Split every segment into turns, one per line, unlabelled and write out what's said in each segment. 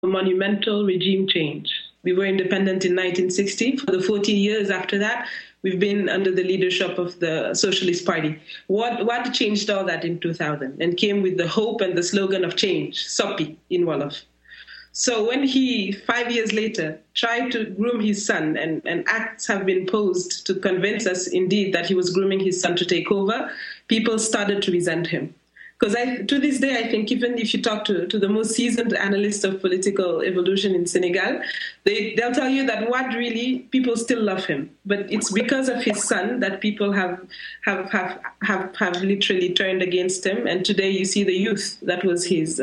a monumental regime change. We were independent in 1960. For the 40 years after that, we've been under the leadership of the Socialist Party. What changed all that in 2000 and came with the hope and the slogan of change, SOPI in Wolof. So when he, 5 years later, tried to groom his son, and acts have been posed to convince us indeed that he was grooming his son to take over, people started to resent him. Because to this day, I think even if you talk to the most seasoned analysts of political evolution in Senegal, they'll tell you that Wade really, people still love him. But it's because of his son that people have literally turned against him. And today you see the youth, that was his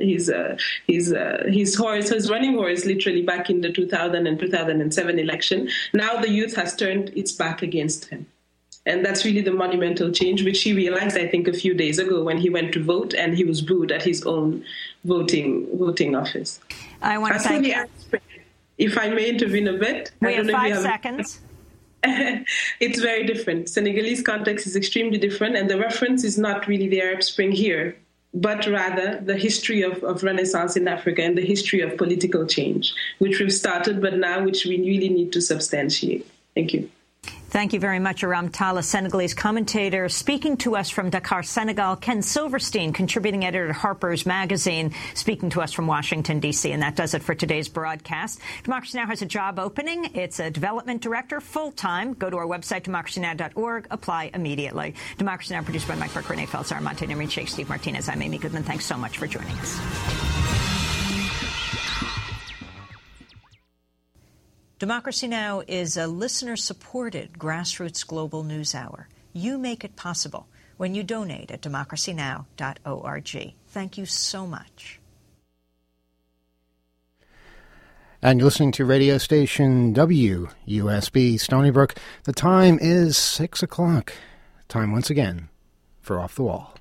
horse, his running horse, literally back in the 2000 and 2007 election. Now the youth has turned its back against him. And that's really the monumental change, which he realized, I think, a few days ago when he went to vote and he was booed at his own voting office.
I want to thank you.
If I may intervene a bit.
We have 5 seconds.
It's very different. Senegalese context is extremely different, and the reference is not really the Arab Spring here, but rather the history of Renaissance in Africa and the history of political change, which we've started, but now which we really need to substantiate. Thank you.
Thank you very much, Aram Talla, Senegalese commentator, speaking to us from Dakar, Senegal. Ken Silverstein, contributing editor at Harper's Magazine, speaking to us from Washington, D.C. And that does it for today's broadcast. Democracy Now! Has a job opening. It's a development director, full-time. Go to our website, democracynow.org. Apply immediately. Democracy Now! Produced by Mike Burke, Renee Feltz, Sarah Montagne, Irene Sheikh, Steve Martinez. I'm Amy Goodman. Thanks so much for joining us. Democracy Now! Is a listener-supported grassroots global news hour. You make it possible when you donate at democracynow.org. Thank you so much.
And you're listening to radio station WUSB Stony Brook. The time is 6 o'clock. Time once again for Off the Wall.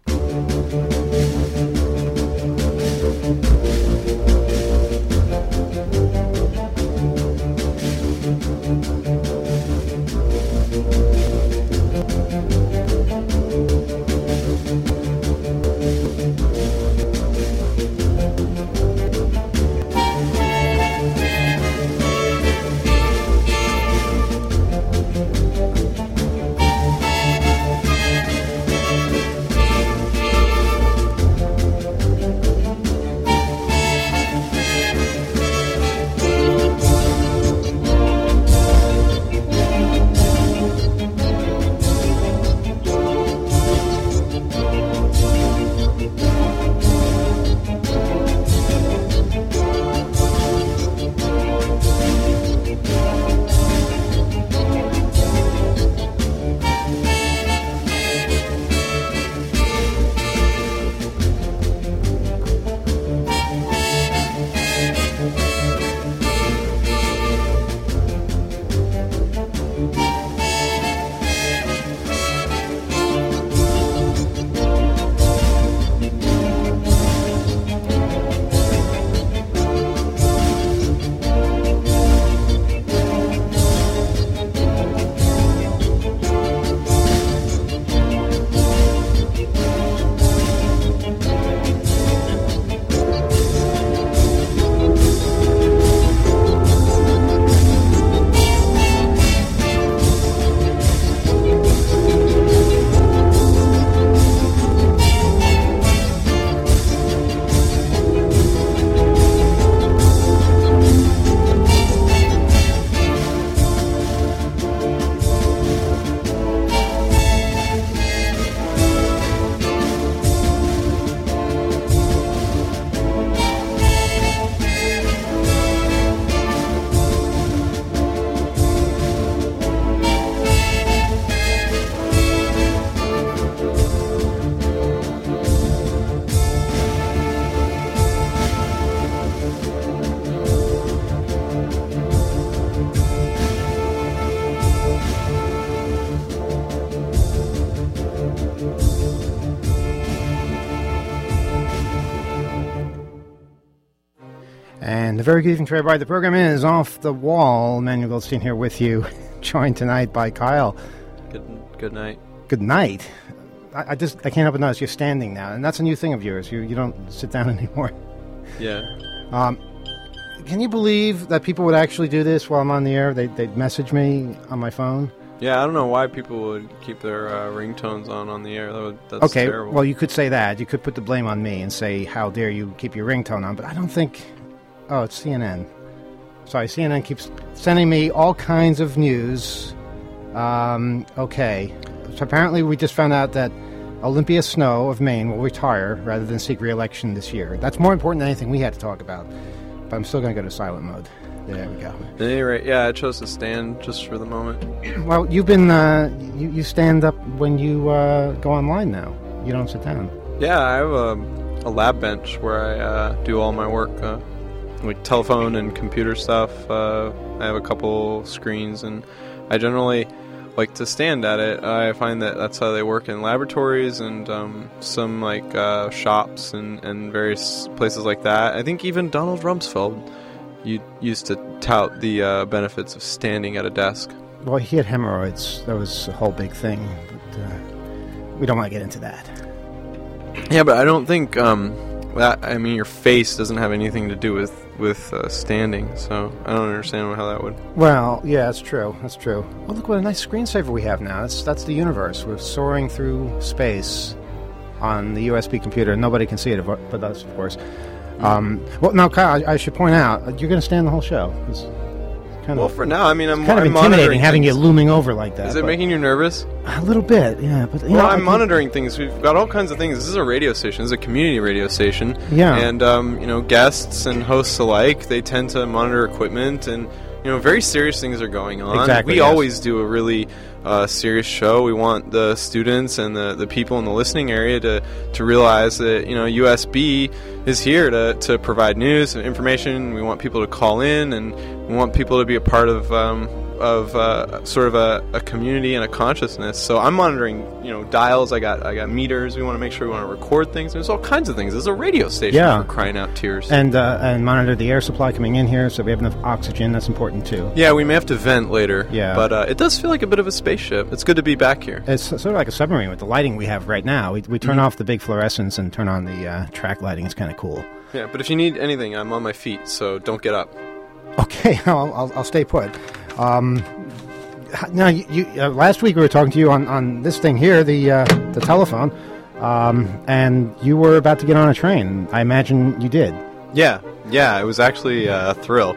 And a very good evening to everybody. The program is Off the Wall. Emmanuel Goldstein here with you, joined tonight by Kyle.
Good night.
Good night. I can't help but notice you're standing now, and that's a new thing of yours. You don't sit down anymore.
Yeah.
can you believe that people would actually do this while I'm on the air? They'd message me on my phone.
Yeah, I don't know why people would keep their ringtones on the air. That's
okay,
terrible.
Well, you could say that. You could put the blame on me and say, how dare you keep your ringtone on. But I don't think... Oh, it's CNN. Sorry, CNN keeps sending me all kinds of news. Okay. So apparently we just found out that Olympia Snow of Maine will retire rather than seek re-election this year. That's more important than anything we had to talk about. But I'm still going to go to silent mode. There we go.
At any rate, yeah, I chose to stand just for the moment.
Well, you've been, you stand up when you go online now. You don't sit down.
Yeah, I have a lab bench where I do all my work, like telephone and computer stuff. I have a couple screens, and I generally like to stand at it. I find that that's how they work in laboratories and some like shops and various places like that. I think even Donald Rumsfeld used to tout the benefits of standing at a desk.
Well, he had hemorrhoids. That was a whole big thing. But we don't want to get into that.
Yeah, but I don't think your face doesn't have anything to do with standing, so I don't understand how that would... Well,
yeah, that's true. That's true. Well, look what a nice screensaver we have now. That's the universe. We're soaring through space on the USB computer. Nobody can see it but us, of course. Well, now, Kyle, I should point out, you're going to stand the whole show.
Well, for now, I mean, I'm
kind of intimidating having you looming over like that.
Is it making you nervous?
A little bit, yeah. But
I'm monitoring things. We've got all kinds of things. This is a radio station. This is a community radio station.
Yeah.
And, guests and hosts alike, they tend to monitor equipment, and, very serious things are going on.
Exactly.
We always do a really serious show. We want the students and the people in the listening area to realize that, USB is here to provide news and information. We want people to call in, and we want people to be a part of sort of a community and a consciousness. So I'm monitoring, dials. I got meters. We want to make sure we want to record things. There's all kinds of things. There's a radio station for crying out tears.
And monitor the air supply coming in here so we have enough oxygen. That's important too.
Yeah, we may have to vent later.
Yeah.
But it does feel like a bit of a spaceship. It's good to be back here.
It's sort of like a submarine with the lighting we have right now. We turn off the big fluorescents and turn on the track lighting. It's kind of cool.
Yeah, but if you need anything, I'm on my feet, so don't get up.
Okay, I'll stay put. Now, you last week we were talking to you on this thing here, the telephone, and you were about to get on a train. I imagine you did.
Yeah, it was actually a thrill.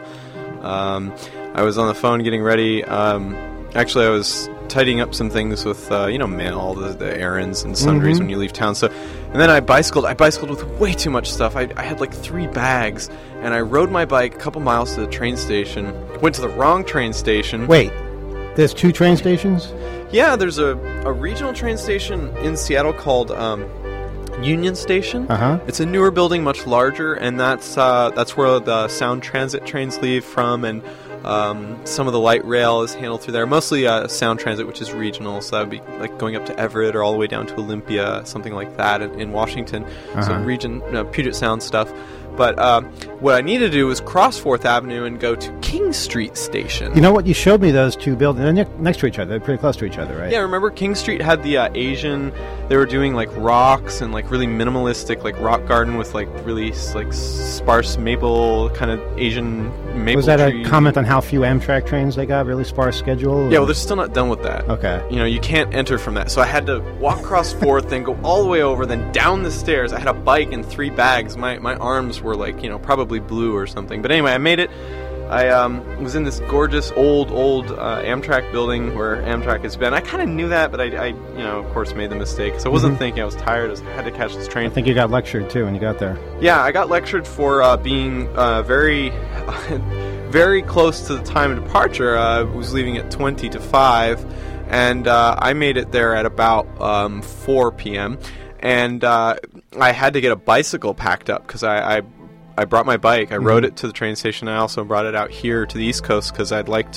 I was on the phone getting ready. Actually, I was tidying up some things with, mail, all the errands and sundries when you leave town. So, and then I bicycled with way too much stuff. I had like 3 bags, and I rode my bike a couple miles to the train station. Went to the wrong train station.
Wait, there's 2 train stations?
Yeah, there's a regional train station in Seattle called Union Station.
Uh-huh.
It's a newer building, much larger, and that's where the Sound Transit trains leave from, and some of the light rail is handled through there. Mostly Sound Transit, which is regional, so that would be like going up to Everett or all the way down to Olympia, something like that in Washington. Uh-huh. So region, Puget Sound stuff. But what I needed to do was cross 4th Avenue and go to King Street Station.
You know what? You showed me those 2 buildings. They're next to each other. They're pretty close to each other, right?
Yeah, remember King Street had the Asian... They were doing, like, rocks and, like, really minimalistic, like, rock garden with, like, really, like, sparse maple, kind of Asian maple
Was that
tree.
A comment on how few Amtrak trains they got? Really sparse schedule?
Yeah, well, they're still not done with that.
Okay.
You can't enter from that. So I had to walk across 4th, then go all the way over, then down the stairs. I had a bike and 3 bags. My arms were, like, probably blue or something. But anyway, I made it. I was in this gorgeous old Amtrak building where Amtrak has been. I kind of knew that, but I of course made the mistake. So I wasn't thinking. I was tired. I had to catch this train.
I think you got lectured too when you got there.
Yeah, I got lectured for being very, very close to the time of departure. I was leaving at 20 to 5, and I made it there at about 4 p.m. And I had to get a bicycle packed up because I brought my bike. I rode it to the train station. I also brought it out here to the East Coast because I'd like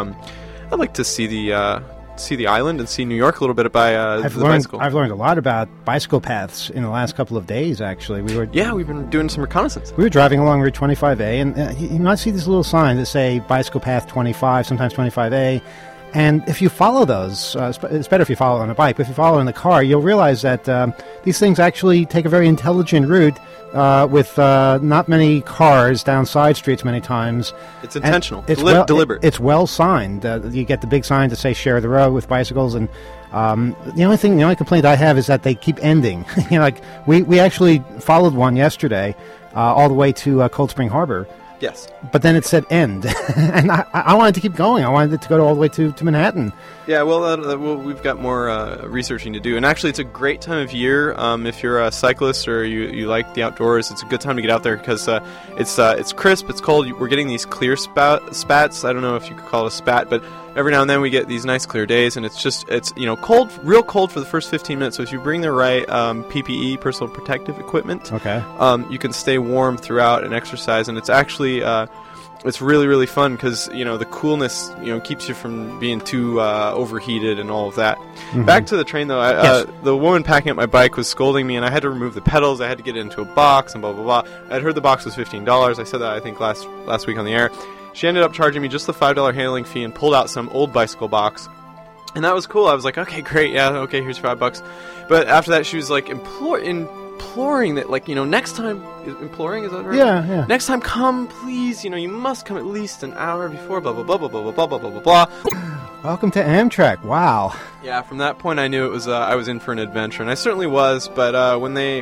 to see the island and see New York a little bit by the bicycle.
I've learned a lot about bicycle paths in the last couple of days. Actually, we've
been doing some reconnaissance.
We were driving along Route 25A, and you might see this little sign that say bicycle path 25, sometimes 25A. And if you follow those, it's better if you follow on a bike, but if you follow in the car, you'll realize that these things actually take a very intelligent route with not many cars down side streets many times.
It's intentional.
It's
deliberate.
It's well signed. You get the big sign to say share the road with bicycles, and the only complaint I have is that they keep ending. Like we actually followed one yesterday all the way to Cold Spring Harbor.
Yes.
But then it said end, and I wanted to keep going. I wanted it to go all the way to Manhattan.
Yeah, well, we've got more researching to do. And actually, it's a great time of year. If you're a cyclist or you like the outdoors, it's a good time to get out there because it's crisp, it's cold. We're getting these clear spats. I don't know if you could call it a spat, but every now and then we get these nice clear days, and it's cold, real cold for the first 15 minutes. So if you bring the right PPE, personal protective equipment,
okay,
you can stay warm throughout and exercise. And it's actually it's really, really fun because the coolness keeps you from being too overheated and all of that. Mm-hmm. Back to the train though,
yes.
The woman packing up my bike was scolding me, and I had to remove the pedals. I had to get it into a box and blah blah blah. I'd heard the box was $15. I said that I think last week on the air. She ended up charging me just the $5 handling fee and pulled out some old bicycle box. And that was cool. I was like, okay, great, yeah, okay, here's $5. But after that, she was like imploring that, next time, imploring, is that right?
Yeah.
Next time, come, please, you must come at least an hour before, blah, blah, blah, blah, blah, blah, blah, blah, blah, blah.
Welcome to Amtrak, wow.
Yeah, from that point, I knew it was, I was in for an adventure, and I certainly was, but when they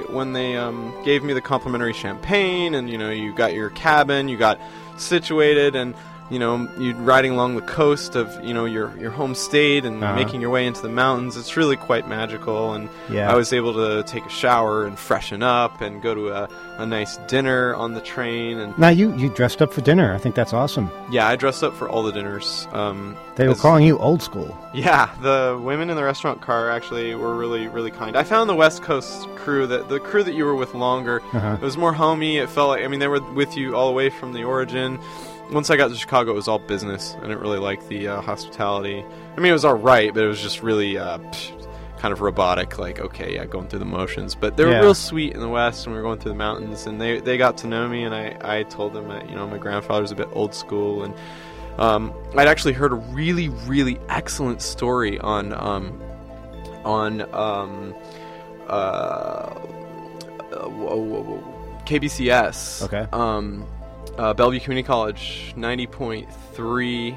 gave me the complimentary champagne, and, you got your cabin, you got situated, and you riding along the coast of your home state and making your way into the mountains, it's really quite magical. And I was able to take a shower and freshen up and go to a nice dinner on the train. And
now you dressed up for dinner. I think that's awesome.
Yeah, I dressed up for all the dinners.
They were calling you old school.
Yeah, the women in the restaurant car actually were really, really kind. I found the West Coast crew, the crew that you were with longer, it was more homey. It felt like, they were with you all the way from the origin. Once I got to Chicago, it was all business. I didn't really like the hospitality. It was all right, but it was just really kind of robotic, like, okay, yeah, going through the motions. But they were real sweet in the West when we were going through the mountains, and they got to know me, and I told them that, my grandfather was a bit old school, and I'd actually heard a really, really excellent story on KBCS.
Okay.
Bellevue Community College, 90.3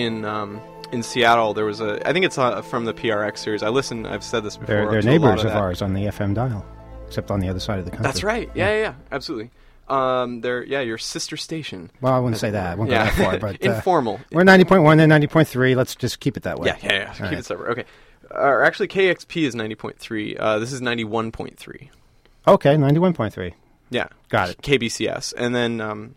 in Seattle. There was I think it's from the PRX series. I've said this before.
They're neighbors of ours on the FM dial, except on the other side of the country.
That's right. Yeah, absolutely. They're your sister station.
Well, I wouldn't say that. I won't go that far, but
informal.
We're 90.1, they're 90.3. Let's just keep it that way.
Yeah. Keep it separate. Okay. Actually, KXP is 90.3. This is 91.3.
Okay, 91.3.
Yeah,
got it.
KBCS, and then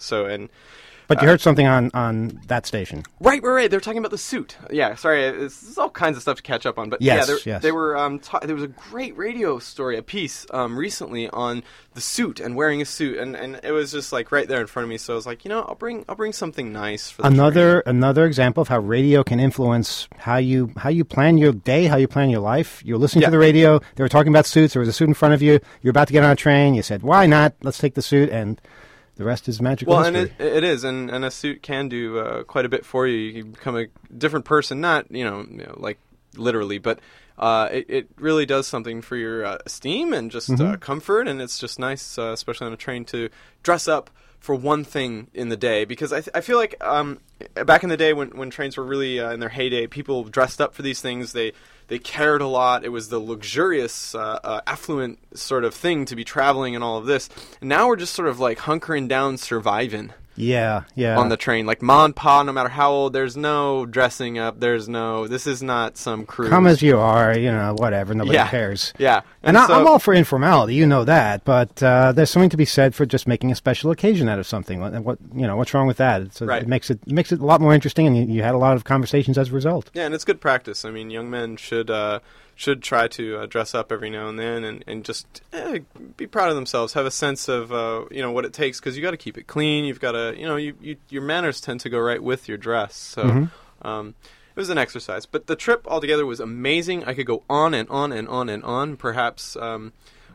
But you heard something on that station,
right? They're talking about the suit. Yeah, sorry, it's all kinds of stuff to catch up on. But
yes.
They were. There was a great radio story, a piece recently on the suit and wearing a suit, and it was just like right there in front of me. So I was like, I'll bring something nice for the
another example of how radio can influence how you plan your day, how you plan your life. You're listening to the radio. They were talking about suits. There was a suit in front of you. You're about to get on a train. You said, "Why not? Let's take the suit." And the rest is magical history.
Well, and it is, and a suit can do quite a bit for you. You can become a different person, not like literally, but it really does something for your esteem and just comfort, and it's just nice, especially on a train, to dress up for one thing in the day, because I feel like back in the day when trains were really in their heyday, people dressed up for these things. They cared a lot. It was the luxurious, affluent sort of thing to be traveling and all of this. And now we're just sort of like hunkering down, surviving.
Yeah.
On the train. Like ma and pa, no matter how old, there's no dressing up. This is not some cruise.
Come as you are, whatever. Nobody cares.
Yeah.
And I'm all for informality, you know that. But there's something to be said for just making a special occasion out of something. What's wrong with that?
Right.
It makes it a lot more interesting, and you had a lot of conversations as a result.
Yeah, and it's good practice. Young men should try to dress up every now and then and just be proud of themselves, have a sense of what it takes, because you got to keep it clean. You've got to your manners tend to go right with your dress. So it was an exercise, but the trip altogether was amazing. I could go on and on and on and on. Perhaps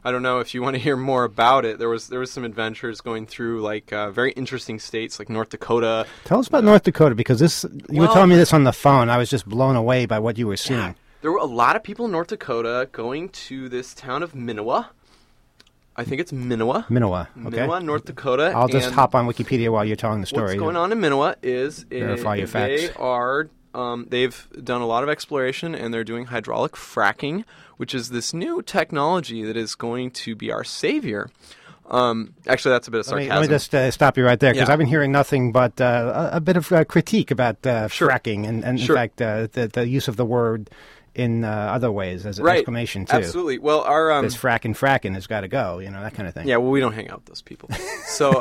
I don't know if you want to hear more about it. There was some adventures going through like very interesting states like North Dakota.
Tell us about North Dakota, because you were telling me this on the phone. I was just blown away by what you were seeing.
Yeah, there were a lot of people in North Dakota going to this town of Minowa. I think it's Minowa.
Minowa, okay.
Minowa, North Dakota.
I'll just hop on Wikipedia while you're telling the story.
What's going on in Minowa is
Verify your facts.
They've done a lot of exploration, and they're doing hydraulic fracking, which is this new technology that is going to be our savior. Actually, that's a bit of sarcasm.
Let me just stop you right there, because
Yeah.
I've been hearing nothing but a bit of critique about fracking, and in fact, the use of the word in other ways as an exclamation, too.
Absolutely. Well, our...
this fracking has got to go, that kind of thing.
Yeah, well, we don't hang out with those people. So,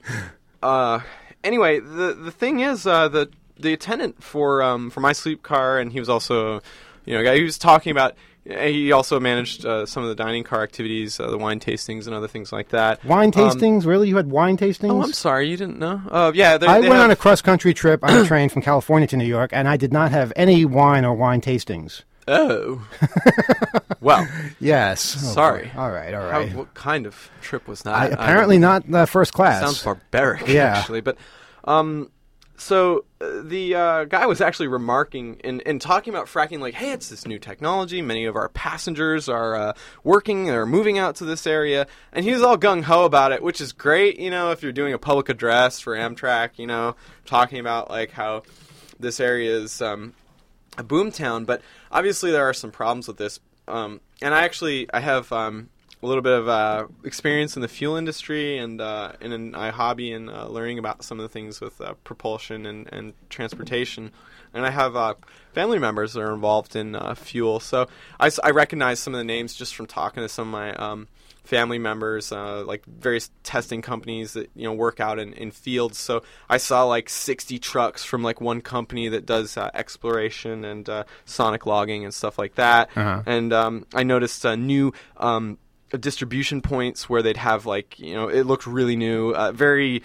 anyway, the thing is, the attendant for my sleep car, and he was also, a guy who was talking about... He also managed some of the dining car activities, the wine tastings and other things like that.
Wine tastings? Really? You had wine tastings?
Oh, I'm sorry. You didn't know? Yeah.
I went on a cross-country trip on a train from California to New York, and I did not have any wine or wine tastings.
Oh. Well.
Yes.
Sorry.
All right.
What kind of trip was that?
Apparently not first class.
Sounds barbaric,
yeah.
Actually. But, so the guy was actually remarking and talking about fracking, like, hey, it's this new technology. Many of our passengers are working, they're moving out to this area. And he was all gung-ho about it, which is great, if you're doing a public address for Amtrak, talking about, like, how this area is a boom town. But obviously there are some problems with this. And I have... a little bit of experience in the fuel industry and I hobby in learning about some of the things with propulsion and transportation. And I have family members that are involved in fuel. So I recognize some of the names just from talking to some of my family members, like various testing companies that work out in fields. So I saw like 60 trucks from like one company that does exploration and sonic logging and stuff like that.
Uh-huh.
And I noticed new... distribution points where they'd have like it looked really new, very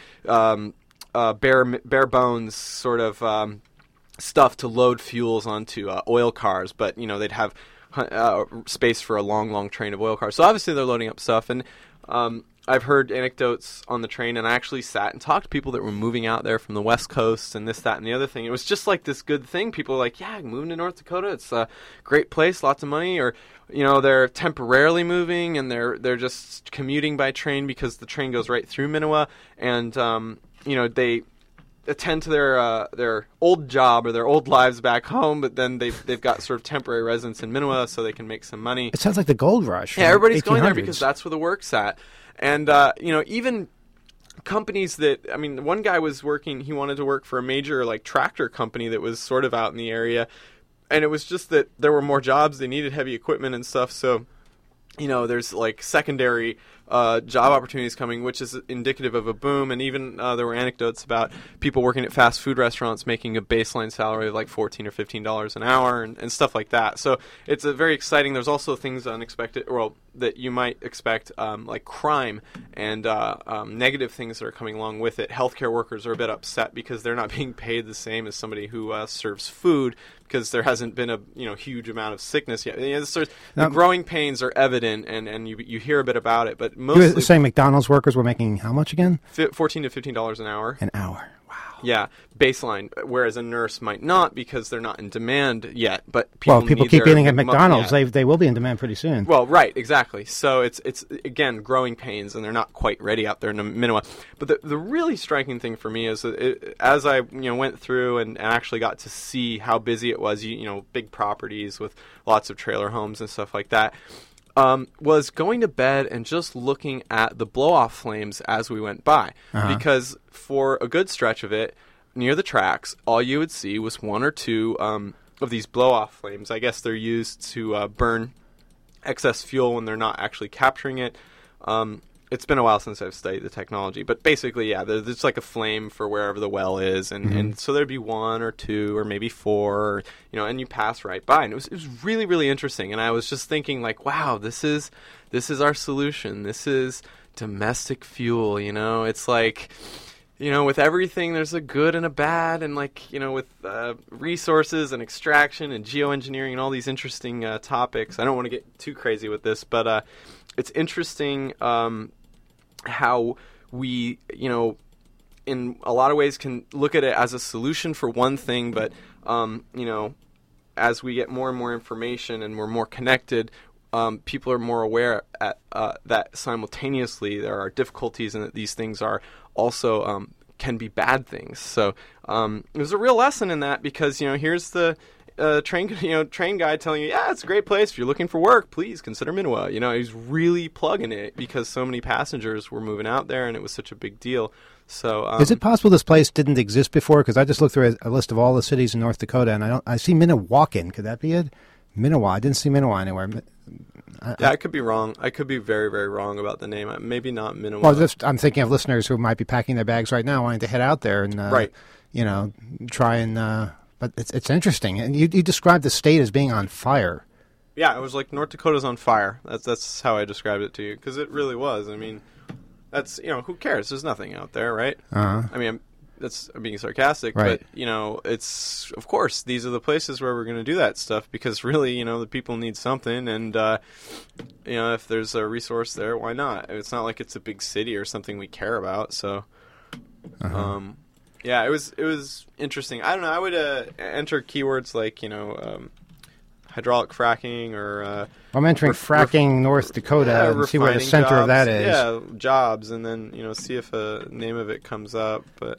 bare bones sort of stuff to load fuels onto oil cars, but they'd have space for a long train of oil cars. So obviously they're loading up stuff, and I've heard anecdotes on the train, and I actually sat and talked to people that were moving out there from the West Coast and this, that, and the other thing. It was just like this good thing. People were like, yeah, moving to North Dakota, it's a great place, lots of money, or they're temporarily moving and they're just commuting by train because the train goes right through Minowa, and they attend to their old job or their old lives back home, but then they've got sort of temporary residence in Minowa so they can make some money.
It sounds like the gold rush.
Yeah, everybody's
1800s.
going there because that's where the work's at. And even companies that, one guy was working, he wanted to work for a major like tractor company that was sort of out in the area. And it was just that there were more jobs, they needed heavy equipment and stuff, so there's like secondary job opportunities coming, which is indicative of a boom. And even there were anecdotes about people working at fast food restaurants making a baseline salary of like $14 or $15 an hour and stuff like that. So it's a very exciting. There's also things unexpected, that you might expect, like crime and negative things that are coming along with it. Healthcare workers are a bit upset because they're not being paid the same as somebody who serves food, because there hasn't been a huge amount of sickness yet. The growing pains are evident, and you hear a bit about it, but mostly...
You were saying McDonald's workers were making how much again?
$14 to $15 an hour.
An hour. Wow.
Yeah, baseline. Whereas a nurse might not, because they're not in demand yet. But people
keep eating at McDonald's. They will be in demand pretty soon.
Well, right, exactly. So it's again growing pains, and they're not quite ready out there in Minowa. But the really striking thing for me is that as I went through and actually got to see how busy it was, big properties with lots of trailer homes and stuff like that. Was going to bed and just looking at the blow-off flames as we went by. Uh-huh. Because for a good stretch of it, near the tracks, all you would see was one or two of these blow-off flames. I guess they're used to burn excess fuel when they're not actually capturing it. It's been a while since I've studied the technology, but basically, yeah, there's like a flame for wherever the well is, and so there'd be one or two or maybe four, and you pass right by, and it was really, really interesting. And I was just thinking, like, wow, this is our solution. This is domestic fuel. It's like with everything, there's a good and a bad, and with resources and extraction and geoengineering and all these interesting topics. I don't want to get too crazy with this, but it's interesting how we, in a lot of ways can look at it as a solution for one thing, but, as we get more and more information and we're more connected, people are more aware that simultaneously there are difficulties and that these things are also can be bad things. So it was a real lesson in that, because here's the train guy telling you, yeah, it's a great place if you're looking for work. Please consider Minawa. He's really plugging it because so many passengers were moving out there and it was such a big deal. So
is it possible this place didn't exist before? Because I just looked through a list of all the cities in North Dakota, and I see Minnewacan. Could that be it? Minawa. I didn't see Minawa anywhere.
I could be wrong. I could be very, very wrong about the name. Maybe not Minawa.
Well, I'm thinking of listeners who might be packing their bags right now, wanting to head out there and
right.
Try and. But it's interesting, and you described the state as being on fire.
Yeah, it was like North Dakota's on fire. That's how I described it to you, because it really was. I mean, that's who cares? There's nothing out there, right?
Uh-huh.
I mean, I'm being sarcastic,
right.
But it's, of course, these are the places where we're going to do that stuff, because really, the people need something, and if there's a resource there, why not? It's not like it's a big city or something we care about, so.
Uh-huh.
Yeah, it was interesting. I don't know. I would enter keywords like hydraulic fracking or.
I'm entering fracking North Dakota and see where the center
jobs,
of that is.
Yeah, jobs, and then see if a name of it comes up. But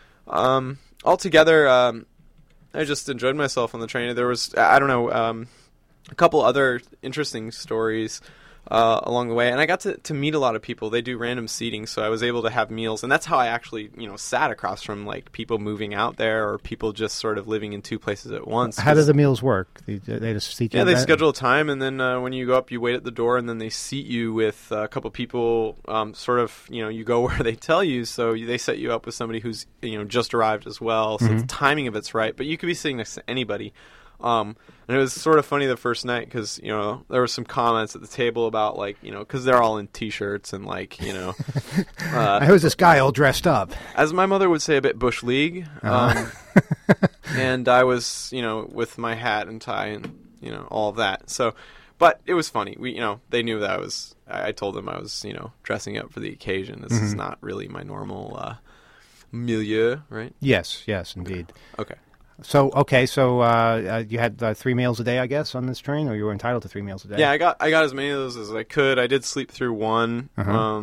altogether, I just enjoyed myself on the train. There was a couple other interesting stories along the way, and I got to meet a lot of people. They do random seating, so I was able to have meals, and that's how I actually sat across from people moving out there or people just sort of living in two places at once.
How do the meals work? They just seat you?
Yeah, they schedule a time, and then when you go up, you wait at the door, and then they seat you with a couple people. You go where they tell you, so they set you up with somebody who's just arrived as well. So the timing of it's right, but you could be sitting next to anybody. And it was sort of funny the first night because, there were some comments at the table about, because they're all in T-shirts and,
who's this guy all dressed up?
As my mother would say, a bit Bush League. And I was, with my hat and tie and, all of that. So, but it was funny. They knew that I told them I was, dressing up for the occasion. This is not really my normal milieu, right?
Yes, indeed.
Okay.
So you had 3 meals a day, I guess, on this train, or you were entitled to 3 meals a day?
Yeah, I got as many of those as I could. I did sleep through one,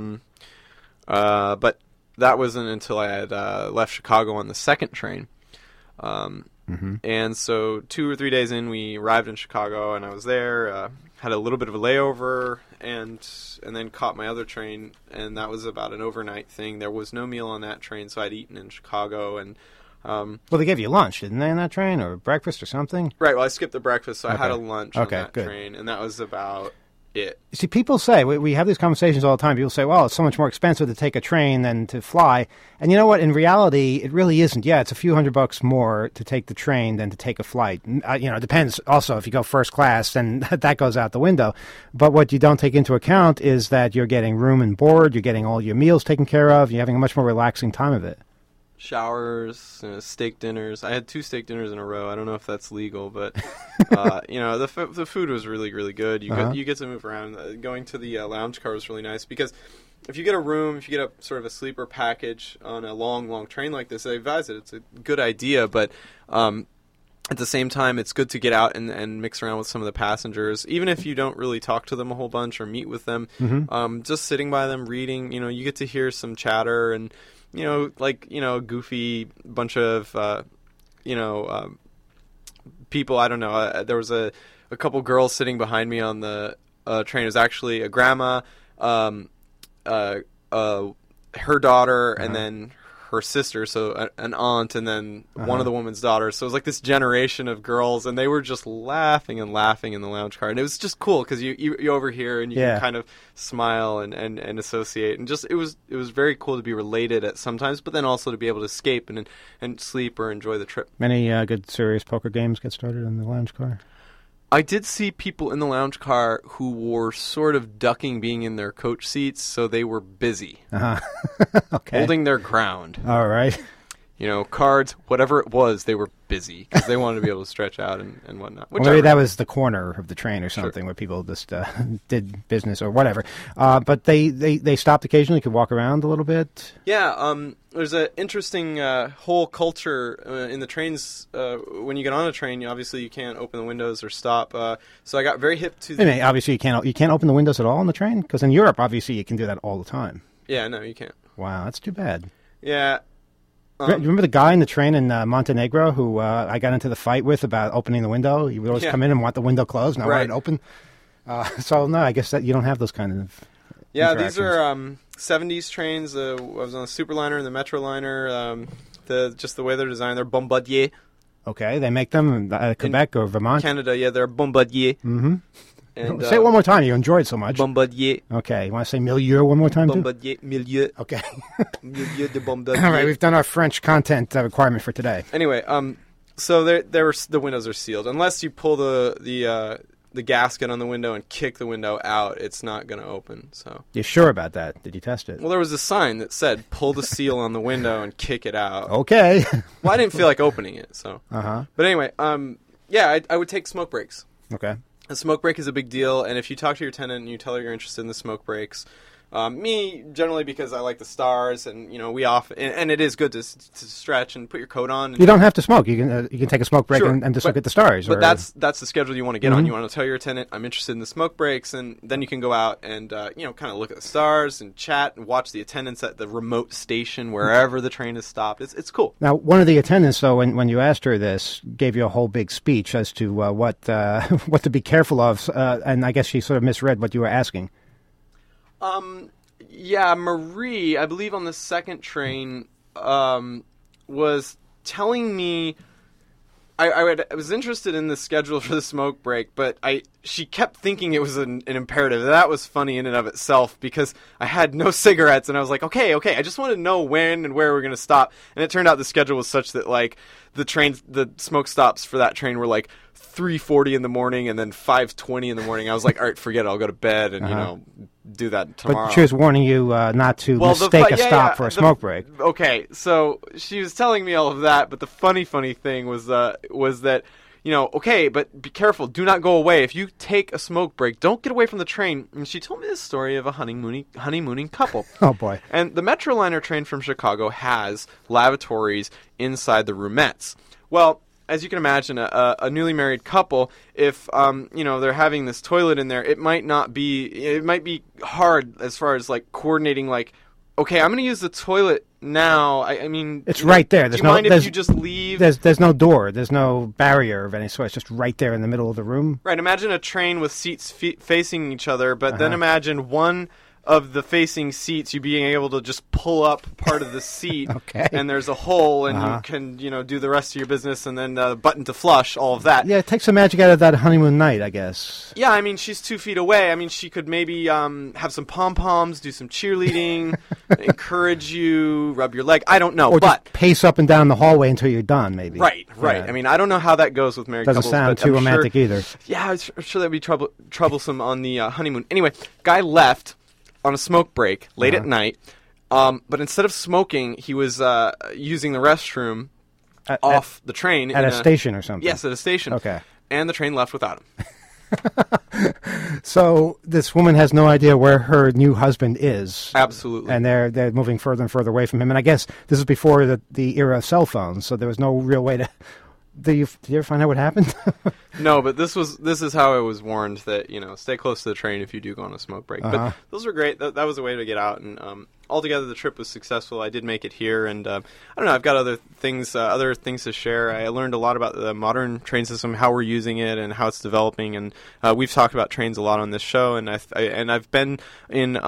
but that wasn't until I had left Chicago on the second train. And so 2 or 3 days in, we arrived in Chicago, and I was there, had a little bit of a layover, and then caught my other train, and that was about an overnight thing. There was no meal on that train, so I'd eaten in Chicago, and well,
they gave you lunch, didn't they, on that train, or breakfast or something?
Right, well, I skipped the breakfast, so I had a lunch on that train, and that was about it.
You see, people say, we have these conversations all the time, people say, well, it's so much more expensive to take a train than to fly, and you know what, in reality, it really isn't. Yeah, it's a few $100 more to take the train than to take a flight. It depends also, if you go first class, then that goes out the window, but what you don't take into account is that you're getting room and board, you're getting all your meals taken care of, you're having a much more relaxing time of it.
Showers, steak dinners. I had 2 steak dinners in a row. I don't know if that's legal, but the food was really, really good. You get to move around. Going to the lounge car was really nice because if you get a sort of a sleeper package on a long train like this, I advise it. It's a good idea, but at the same time, it's good to get out and mix around with some of the passengers, even if you don't really talk to them a whole bunch or meet with them. Just sitting by them, reading. You get to hear some chatter and. A goofy bunch of, people. I don't know. There was a couple girls sitting behind me on the train. It was actually a grandma, her daughter, and then her sister, so an aunt, and then one of the woman's daughters. So it was like this generation of girls, and they were just laughing in the lounge car. And it was just cool because you overhear and you can kind of smile and associate. And just it was very cool to be related at sometimes, but then also to be able to escape and sleep or enjoy the trip.
Many good serious poker games get started in the lounge car?
I did see people in the lounge car who were sort of ducking being in their coach seats, so they were busy.
Okay.
Holding their ground.
All right.
Cards, whatever it was, they were busy because they wanted to be able to stretch out and whatnot.
Well, maybe that was the corner of the train or something where people just did business or whatever. But they stopped occasionally, could walk around a little bit.
Yeah, there's an interesting whole culture in the trains. When you get on a train, obviously you can't open the windows or stop. So I got very hip to.
Obviously you can't open the windows at all on the train, because in Europe, obviously you can do that all the time.
Yeah, no, you can't.
Wow, that's too bad.
Yeah.
You remember the guy in the train in Montenegro who I got into the fight with about opening the window? He would always come in and want the window closed, and I wanted it open. So, no, I guess that you don't have those kind of
these are 70s trains. I was on the Superliner and the Metroliner. Just the way they're designed, they're Bombardier.
Okay, they make them in Quebec or Vermont?
Canada, yeah, they're Bombardier.
Mm-hmm.
And,
say it one more time. You enjoyed so much.
Bombardier.
Okay. You want to say milieu one more time,
Bombardier.
too?
Milieu.
Okay.
Milieu de Bombardier.
All right. We've done our French content requirement for today.
Anyway, so the windows are sealed. Unless you pull the gasket on the window and kick the window out, it's not going to open. So.
You sure about that? Did you test it?
Well, there was a sign that said, pull the seal on the window and kick it out.
Okay.
Well, I didn't feel like opening it, so.
Uh-huh.
But anyway, I would take smoke breaks.
Okay.
A smoke break is a big deal, and if you talk to your tenant and you tell her you're interested in the smoke breaks, me, generally because I like the stars, and, we often, and it is good to stretch and put your coat on.
You don't have to smoke. You can take a smoke break and just look at the stars.
But that's the schedule you want to get on. You want to tell your tenant, I'm interested in the smoke breaks, and then you can go out and, kind of look at the stars and chat and watch the attendants at the remote station wherever the train has stopped. It's cool.
Now, one of the attendants, though, when you asked her this, gave you a whole big speech as to what to be careful of, and I guess she sort of misread what you were asking.
Yeah, Marie, I believe on the second train, was telling me I was interested in the schedule for the smoke break, but she kept thinking it was an imperative. That was funny in and of itself because I had no cigarettes, and I was like, okay, I just want to know when and where we're going to stop. And it turned out the schedule was such that the smoke stops for that train were 3:40 in the morning and then 5:20 in the morning. I was like, all right, forget it. I'll go to bed and do that tomorrow.
But she was warning you not to mistake a stop for a smoke break.
Okay, so she was telling me all of that, but the funny thing was that, okay, but be careful. Do not go away. If you take a smoke break, don't get away from the train. And she told me this story of a honeymooning couple.
Oh, boy.
And the Metroliner train from Chicago has lavatories inside the roomettes. Well, as you can imagine, a newly married couple, if they're having this toilet in there, it might be hard as far as coordinating. Okay, I'm going to use the toilet now. I mean,
it's right there.
Do you mind if you just leave?
There's no door. There's no barrier of any sort. It's just right there in the middle of the room.
Right. Imagine a train with seats facing each other, but then imagine one of the facing seats, you being able to just pull up part of the seat, and there's a hole, and you can, do the rest of your business, and then the button to flush, all of that.
Yeah, it takes some magic out of that honeymoon night, I guess.
Yeah, I mean, she's 2 feet away. I mean, she could maybe have some pom-poms, do some cheerleading, encourage you, rub your leg. I don't know,
or just pace up and down the hallway until you're done, maybe.
Right. Yeah. I mean, I don't know how that goes with married couples.
Doesn't sound too romantic either.
Yeah, I'm sure that would be troublesome on the honeymoon. Anyway, guy left on a smoke break late at night, but instead of smoking, he was using the restroom off the train.
At a station or something?
Yes, at a station.
Okay.
And the train left without him.
So this woman has no idea where her new husband is.
Absolutely.
And they're moving further and further away from him. And I guess this is before the era of cell phones, so there was no real way to... Did you ever find out what happened?
No, but this is how I was warned that, stay close to the train if you do go on a smoke break. But those were great. That was a way to get out. And altogether, the trip was successful. I did make it here. And I don't know, I've got other things to share. I learned a lot about the modern train system, how we're using it, and how it's developing. And we've talked about trains a lot on this show. And I've been in,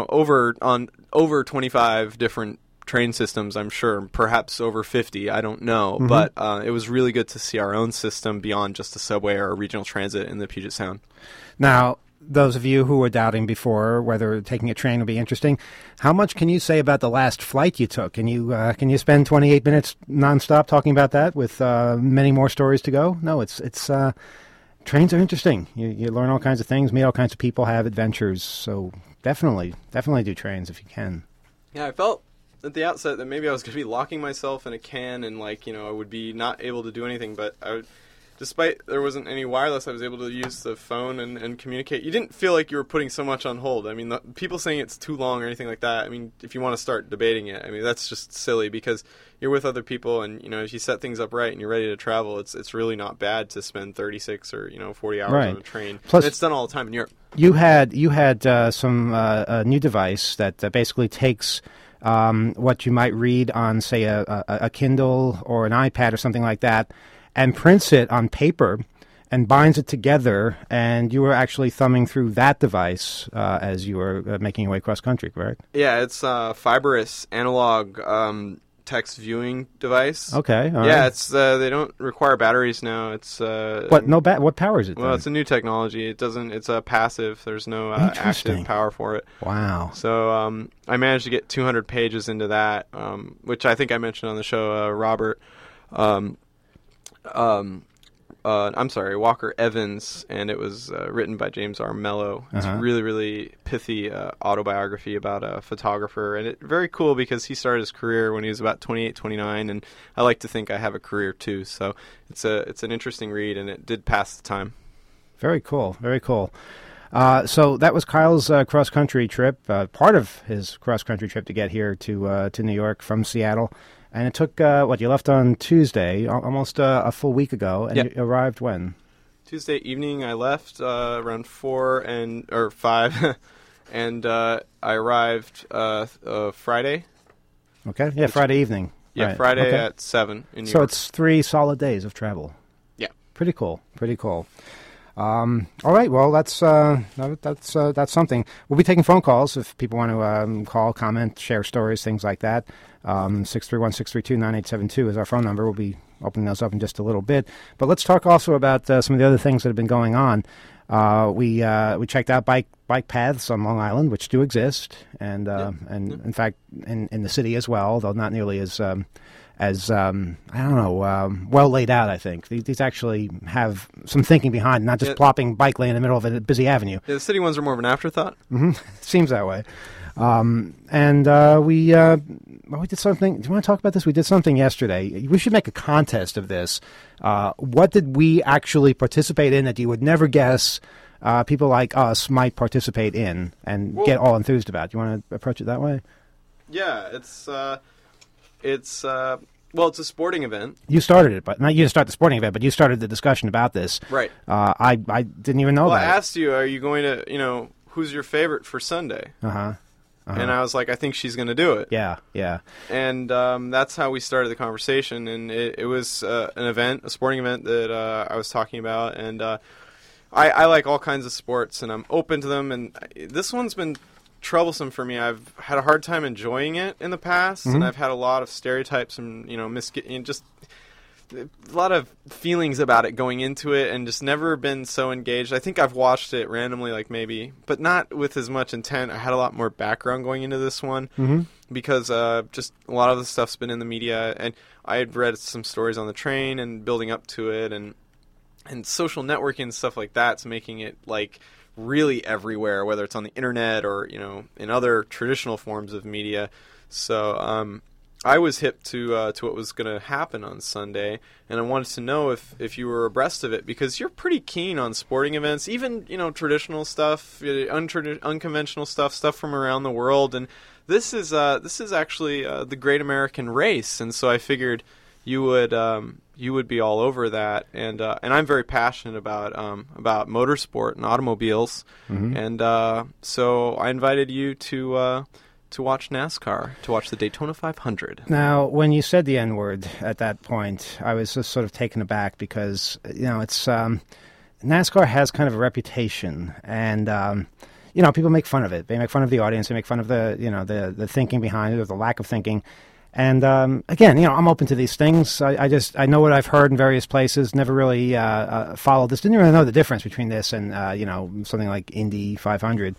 over 25 different train systems, I'm sure, perhaps over 50, I don't know, but it was really good to see our own system beyond just a subway or a regional transit in the Puget Sound.
Now, those of you who were doubting before whether taking a train would be interesting, how much can you say about the last flight you took? Can you spend 28 minutes nonstop talking about that with many more stories to go? No, it's Trains are interesting. You learn all kinds of things, meet all kinds of people, have adventures. So definitely do trains if you can.
Yeah, I felt at the outset that maybe I was going to be locking myself in a can and, like, I would be not able to do anything. But despite there wasn't any wireless, I was able to use the phone and communicate. You didn't feel like you were putting so much on hold. I mean, people saying it's too long or anything like that, I mean, if you want to start debating it, I mean, that's just silly because you're with other people and, if you set things up right and you're ready to travel, it's really not bad to spend 36 or, 40 hours on a train. Plus, and it's done all the time in Europe.
You had some a new device that basically takes what you might read on, say, a Kindle or an iPad or something like that, and prints it on paper and binds it together, and you were actually thumbing through that device as you were making your way cross-country, correct?
Yeah, it's a Fibrous analog text viewing device.
Okay, all right.
Yeah, it's they don't require batteries now. It's
what powers it then?
Well, it's a new technology. It's a passive. There's no active power for it.
Wow.
So I managed to get 200 pages into that, which I think I mentioned on the show. Robert I'm sorry, Walker Evans, and it was written by James R. Mello. It's a really, really pithy autobiography about a photographer, and it's very cool because he started his career when he was about 28, 29, and I like to think I have a career too. So it's an interesting read, and it did pass the time.
Very cool, very cool. So that was Kyle's cross-country trip, part of his cross-country trip to get here to New York from Seattle. And it took, you left on Tuesday, almost a full week ago, and you arrived when?
Tuesday evening I left around 4 or 5, and I arrived Friday.
Okay, yeah, Friday evening.
Yeah, right. Friday at 7 in New York.
So it's 3 solid days of travel.
Yeah.
Pretty cool. All right, well, that's something. We'll be taking phone calls if people want to call, comment, share stories, things like that. 631-632-9872 is our phone number. We'll be opening those up in just a little bit. But let's talk also about some of the other things that have been going on. We checked out bike paths on Long Island, which do exist, and in fact in the city as well, though not nearly as well laid out. I think these actually have some thinking behind, not just plopping bike lane in the middle of a busy avenue.
Yeah, the city ones are more of an afterthought.
Mm-hmm. Seems that way. We did something. Do you want to talk about this? We did something yesterday. We should make a contest of this. What did we actually participate in that you would never guess people like us might participate in and get all enthused about? Do you want to approach it that way?
Yeah, it's a sporting event.
You started it, but not you didn't start the sporting event, but you started the discussion about this.
Right.
I didn't even know about it.
I asked you, are you going to, who's your favorite for Sunday? And I was like, I think she's going to do it.
Yeah.
And that's how we started the conversation. And it was an event, a sporting event that I was talking about. And I like all kinds of sports, and I'm open to them. And this one's been troublesome for me. I've had a hard time enjoying it in the past, and I've had a lot of stereotypes and just a lot of feelings about it going into it, and just never been so engaged. I think I've watched it randomly, but not with as much intent. I had a lot more background going into this one because just a lot of the stuff's been in the media, and I had read some stories on the train and building up to it, and social networking and stuff like that's making it really everywhere, whether it's on the internet or in other traditional forms of media. So I was hip to what was going to happen on Sunday, and I wanted to know if you were abreast of it, because you're pretty keen on sporting events, even traditional stuff, unconventional stuff from around the world. And this is actually the Great American Race, and so I figured you would be all over that, and I'm very passionate about motorsport and automobiles, and so I invited you to watch NASCAR, to watch the Daytona 500.
Now, when you said the N-word at that point, I was just sort of taken aback because it's NASCAR has kind of a reputation, and people make fun of it. They make fun of the audience. They make fun of the thinking behind it, or the lack of thinking. And again, I'm open to these things. I know what I've heard in various places. Never really followed this. Didn't really know the difference between this and something like Indy 500.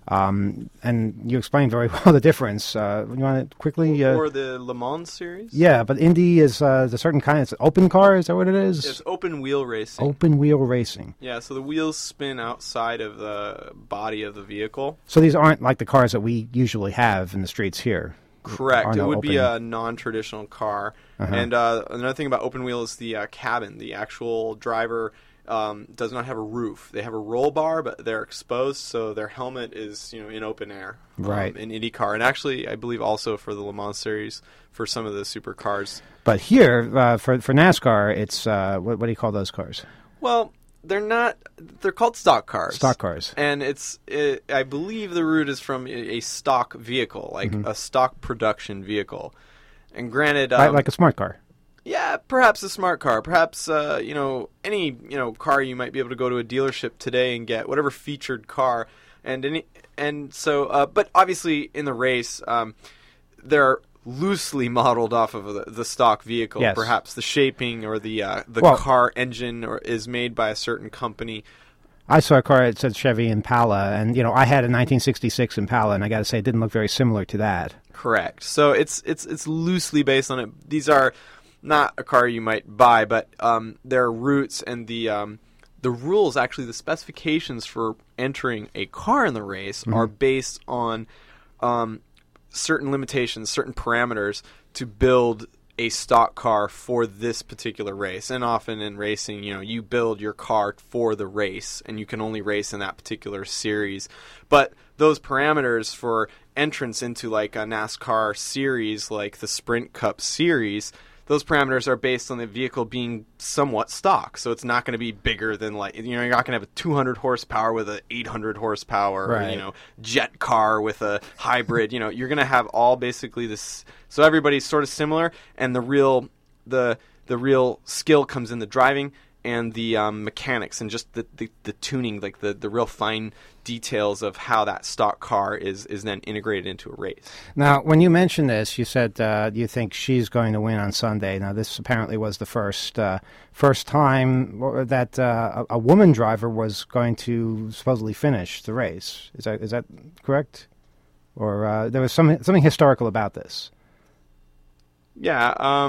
And you explained very well the difference. You want to quickly...
Or the Le Mans series?
Yeah, but Indy is a certain kind. It's open car, is that what it is?
It's open wheel racing.
Open wheel racing.
Yeah, so the wheels spin outside of the body of the vehicle.
So these aren't like the cars that we usually have in the streets here.
Correct. It would be a non-traditional car. And another thing about open wheel is the cabin. The actual driver does not have a roof. They have a roll bar, but they're exposed, so their helmet is in open air.
Right.
In IndyCar, and actually, I believe also for the Le Mans series for some of the supercars.
But here, for NASCAR, it's what do you call those cars?
Well, they're not. They're called stock cars.
Stock cars.
And I believe the root is from a stock vehicle, like a stock production vehicle. And granted,
like a smart car.
Yeah, perhaps a smart car. Perhaps any car you might be able to go to a dealership today and get whatever featured car, but obviously in the race, they're loosely modeled off of the stock vehicle.
Yes.
Perhaps the shaping or the car engine is made by a certain company.
I saw a car that said Chevy Impala, and I had a 1966 Impala, and I got to say it didn't look very similar to that.
Correct. So it's loosely based on it. These are not a car you might buy, but their roots and the rules, actually the specifications for entering a car in the race are based on certain limitations, certain parameters to build a stock car for this particular race. And often in racing, you build your car for the race, and you can only race in that particular series. But those parameters for entrance into like a NASCAR series, like the Sprint Cup series, those parameters are based on the vehicle being somewhat stock. So it's not going to be bigger than you're not going to have a 200 horsepower with a 800 horsepower,
right.
Or, jet car with a hybrid. You're going to have all basically this. So everybody's sort of similar, and the real skill comes in the driving and the mechanics and just the tuning, like the real fine details of how that stock car is then integrated into a race.
Now, when you mentioned this, you said you think she's going to win on Sunday. Now, this apparently was the first time that a woman driver was going to supposedly finish the race. Is that correct? Or there was something historical about this?
Yeah.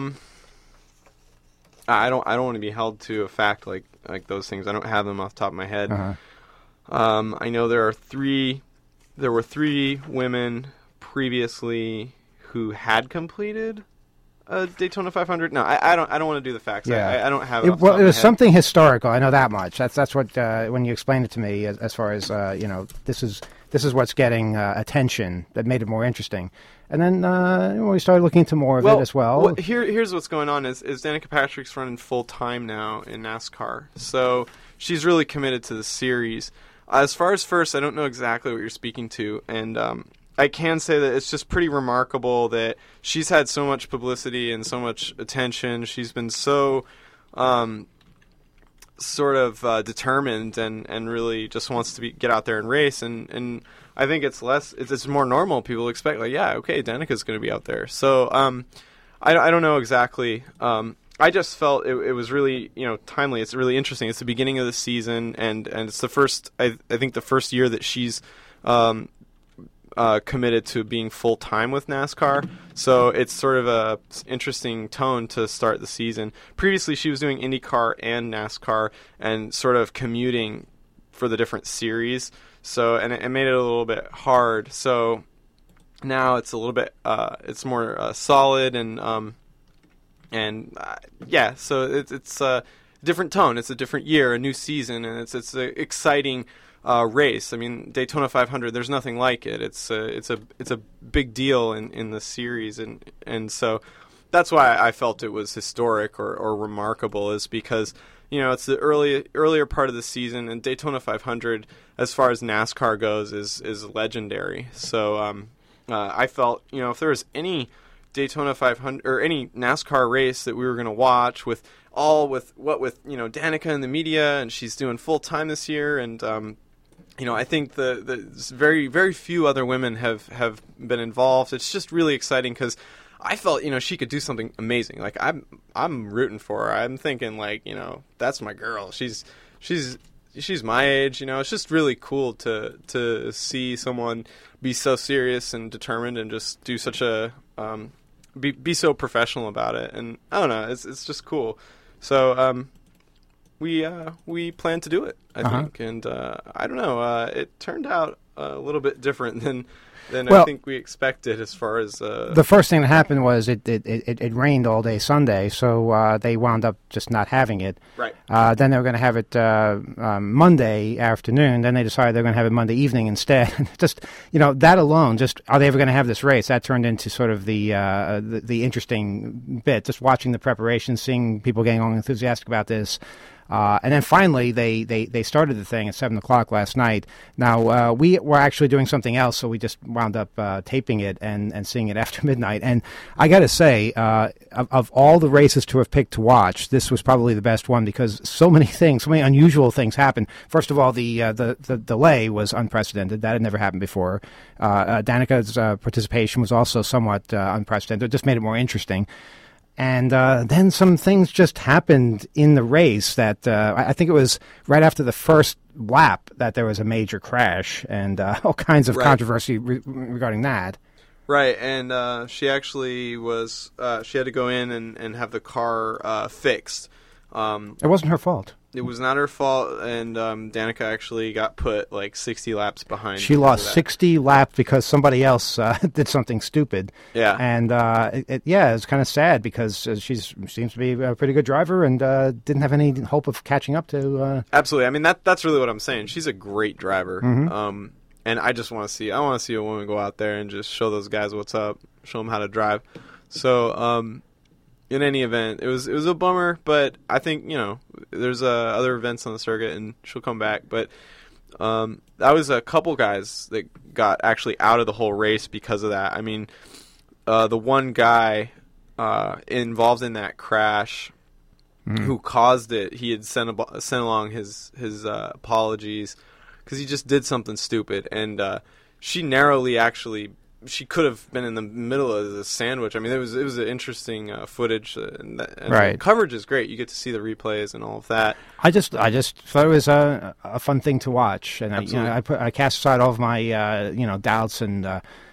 I don't want to be held to a fact like those things. I don't have them off the top of my head. I know there were three women previously who had completed a Daytona 500. No, I don't want to do the facts.
Yeah.
I don't have it.
Well, it was something historical. I know that much. That's what when you explained it to me as far as this is what's getting attention that made it more interesting. And then we started looking into more of it as well.
Here's what's going on is Danica Patrick's running full time now in NASCAR, so she's really committed to the series. As far as first, I don't know exactly what you're speaking to, and I can say that it's just pretty remarkable that she's had so much publicity and so much attention. She's been so sort of determined and really just wants to get out there and race, and I think it's more normal. People expect Danica's going to be out there. So I don't know exactly. I just felt it was really timely. It's really interesting. It's the beginning of the season, and it's the first I think the first year that she's committed to being full time with NASCAR. So it's sort of a interesting tone to start the season. Previously, she was doing IndyCar and NASCAR and sort of commuting for the different series. So and it made it a little bit hard. So now it's a little bit it's more solid So it's a different tone. It's a different year, a new season, and it's an exciting race. I mean, Daytona 500. There's nothing like it. It's a big deal in the series, and so that's why I felt it was historic or remarkable, is because it's the earlier part of the season, and Daytona 500, as far as NASCAR goes, is legendary. So I felt if there was any Daytona 500 or any NASCAR race that we were going to watch with Danica in the media, and she's doing full time this year, and I think the very, very few other women have been involved. It's just really exciting because I felt she could do something amazing. Like I'm rooting for her. I'm thinking that's my girl. She's she's my age. It's just really cool to see someone be so serious and determined and just do such a be so professional about it. And I don't know, it's just cool. So we plan to do it, I think, and I don't know. It turned out a little bit different than I think we expected as far as...
The first thing that happened was it rained all day Sunday, so they wound up just not having it.
Right.
Then they were going to have it Monday afternoon. Then they decided they were going to have it Monday evening instead. Just, that alone, just are they ever going to have this race? That turned into sort of the interesting bit, just watching the preparation, seeing people getting all enthusiastic about this. And then finally, they started the thing at 7 o'clock last night. Now, we were actually doing something else, so we just wound up taping it and seeing it after midnight. And I got to say, of all the races to have picked to watch, this was probably the best one because so many unusual things happened. First of all, the delay was unprecedented. That had never happened before. Danica's participation was also somewhat unprecedented. It just made it more interesting. And then some things just happened in the race that I think it was right after the first lap that there was a major crash and all kinds of controversy regarding that.
Right, and she actually was she had to go in and have the car fixed.
It wasn't her fault.
It was not her fault, and Danica actually got put like 60 laps behind.
She lost 60 laps because somebody else did something stupid.
Yeah.
And it's kind of sad because she seems to be a pretty good driver and didn't have any hope of catching up to...
Absolutely. I mean, that's really what I'm saying. She's a great driver.
Mm-hmm.
And I just want to see a woman go out there and just show those guys what's up, show them how to drive. So, in any event, it was a bummer, but I think, there's other events on the circuit and she'll come back. But that was a couple guys that got actually out of the whole race because of that. I mean, the one guy involved in that crash who caused it, he had sent along his apologies because he just did something stupid. And she narrowly actually... She could have been in the middle of the sandwich. I mean, it was an interesting footage, and
right.
The coverage is great. You get to see the replays and all of that.
I just thought it was a fun thing to watch, and I cast aside all of my doubts and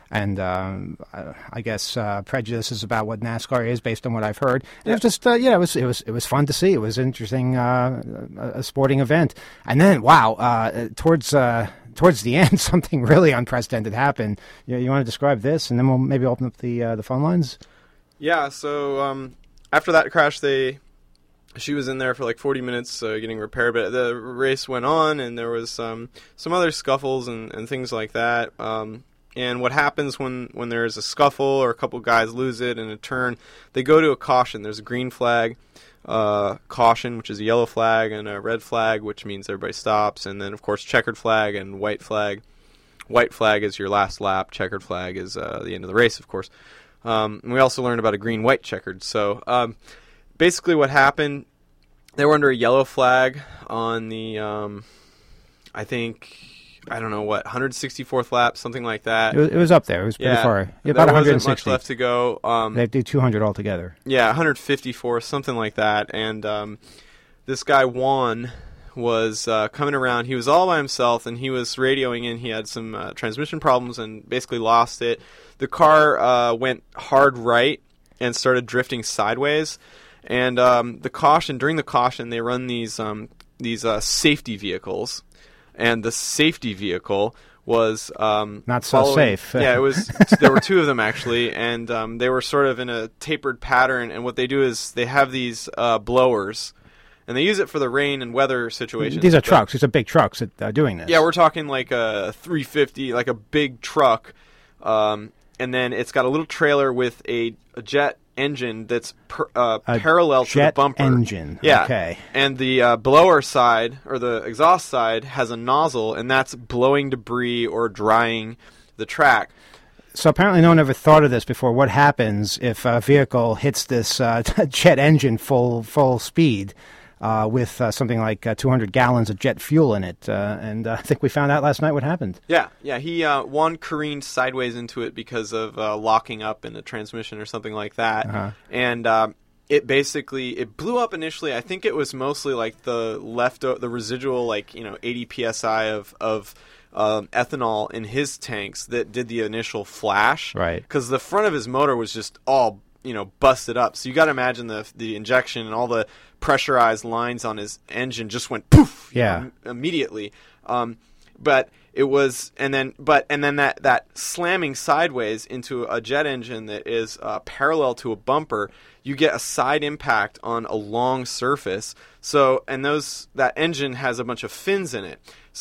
I guess prejudices about what NASCAR is based on what I've heard. And it was just it was fun to see. It was an interesting a sporting event, and then towards the end, something really unprecedented happened. You want to describe this, and then we'll maybe open up the phone lines?
Yeah, so after that crash, she was in there for like 40 minutes getting repaired, but the race went on, and there was some other scuffles and things like that. And what happens when there's a scuffle or a couple guys lose it in a turn, they go to a caution. There's a green flag. Caution, which is a yellow flag, and a red flag, which means everybody stops, and then of course checkered flag and white flag. White flag is your last lap, checkered flag is the end of the race, of course. And we also learned about a green, white, checkered. So basically what happened, they were under a yellow flag on the I don't know what, 164th lap, something like that.
It was up there. It was pretty far.
About 160. There wasn't much left to go.
They do 200 altogether.
Yeah, 154th, something like that. And this guy, Juan, was coming around. He was all by himself, and he was radioing in. He had some transmission problems and basically lost it. The car went hard right and started drifting sideways. And during the caution, they run these safety vehicles. And the safety vehicle was
not so safe.
Yeah, it was. There were two of them actually, and they were sort of in a tapered pattern. And what they do is they have these blowers, and they use it for the rain and weather situations.
These are trucks. These are big trucks that are doing this.
Yeah, we're talking like a 350, like a big truck, and then it's got a little trailer with a jet engine that's parallel to the bumper.
Jet engine.
Yeah.
Okay.
And the blower side, or the exhaust side, has a nozzle, and that's blowing debris or drying the track.
So apparently no one ever thought of this before. What happens if a vehicle hits this jet engine full speed with something like 200 gallons of jet fuel in it? And I think we found out last night what happened.
Yeah. He Juan careened sideways into it because of locking up in a transmission or something like that.
Uh-huh.
And it blew up initially. I think it was mostly like the residual, like, 80 psi of ethanol in his tanks that did the initial flash.
Right.
Because the front of his motor was just all, busted up. So you got to imagine the injection and all the pressurized lines on his engine just went poof. Immediately. But it was, and then that slamming sideways into a jet engine that is parallel to a bumper, you get a side impact on a long surface. So, and that engine has a bunch of fins in it.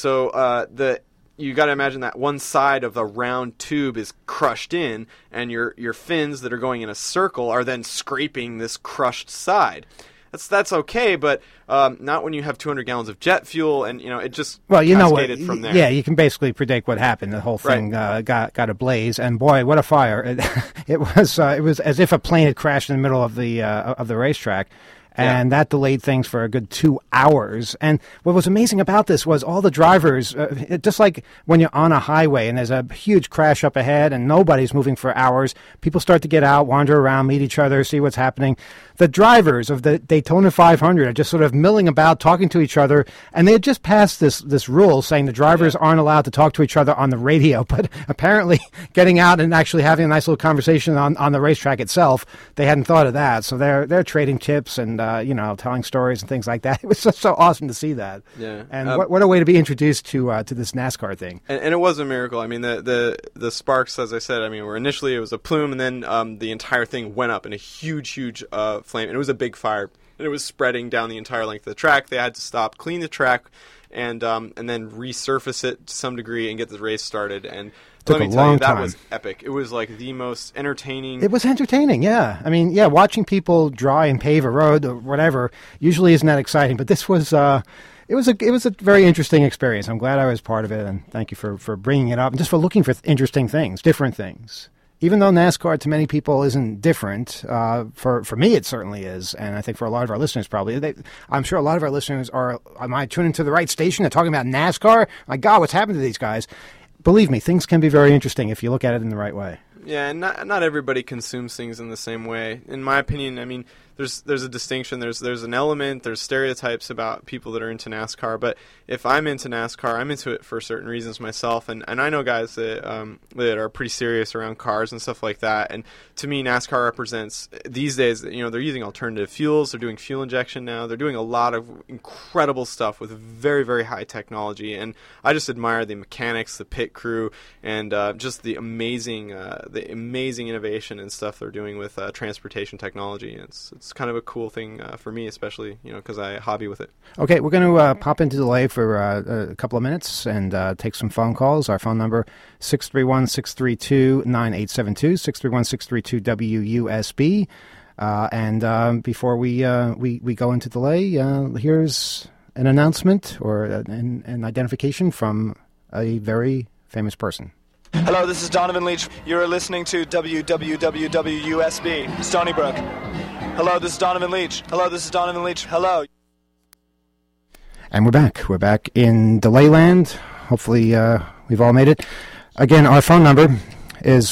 So you got to imagine that one side of a round tube is crushed in, and your fins that are going in a circle are then scraping this crushed side. That's okay, but not when you have 200 gallons of jet fuel, and it just cascaded from there.
Yeah, you can basically predict what happened. The whole thing got ablaze, and boy, what a fire! It was as if a plane had crashed in the middle of the racetrack. And that delayed things for a good 2 hours. And what was amazing about this was all the drivers, just like when you're on a highway and there's a huge crash up ahead and nobody's moving for hours, people start to get out, wander around, meet each other, see what's happening. The drivers of the Daytona 500 are just sort of milling about, talking to each other. And they had just passed this rule saying the drivers aren't allowed to talk to each other on the radio. But apparently getting out and actually having a nice little conversation on the racetrack itself, they hadn't thought of that. So they're trading tips and telling stories and things like that. It was just so awesome to see that.
Yeah.
And what a way to be introduced to this NASCAR thing.
And it was a miracle. I mean, the sparks, as I said, were initially it was a plume, and then the entire thing went up in a huge flame. And it was a big fire. And it was spreading down the entire length of the track. They had to stop, clean the track, and then resurface it to some degree and get the race started. And let me tell you, that was epic. It was like the most entertaining.
It was entertaining, yeah. I mean, watching people dry and pave a road or whatever usually isn't that exciting, but this was it was a very interesting experience. I'm glad I was part of it, and thank you for bringing it up and just for looking for interesting things, different things. Even though NASCAR to many people isn't different, for me it certainly is, and I think for a lot of our listeners probably. I'm sure a lot of our listeners am I tuning to the right station? They're talking about NASCAR? My God, what's happened to these guys? Believe me, things can be very interesting if you look at it in the right way.
Yeah, and not everybody consumes things in the same way. In my opinion, there's a distinction. There's an element. There's stereotypes about people that are into NASCAR. But if I'm into NASCAR, I'm into it for certain reasons myself. And I know guys that are pretty serious around cars and stuff like that. And to me, NASCAR represents these days. They're using alternative fuels. They're doing fuel injection now. They're doing a lot of incredible stuff with very, very high technology. And I just admire the mechanics, the pit crew, and just the amazing innovation and stuff they're doing with transportation technology. It's kind of a cool thing for me, especially because I hobby with it.
Okay, we're going to pop into delay for a couple of minutes and take some phone calls. Our phone number 631-632-9872, 631-632-WUSB. And before we go into delay, here's an announcement or an identification from a very famous person.
Hello, this is Donovan Leach. You're listening to WWWWUSB, Stony Brook. Hello, this is Donovan Leach. Hello, this is Donovan Leach. Hello.
And we're back. We're back in delay land. Hopefully we've all made it. Again, our phone number is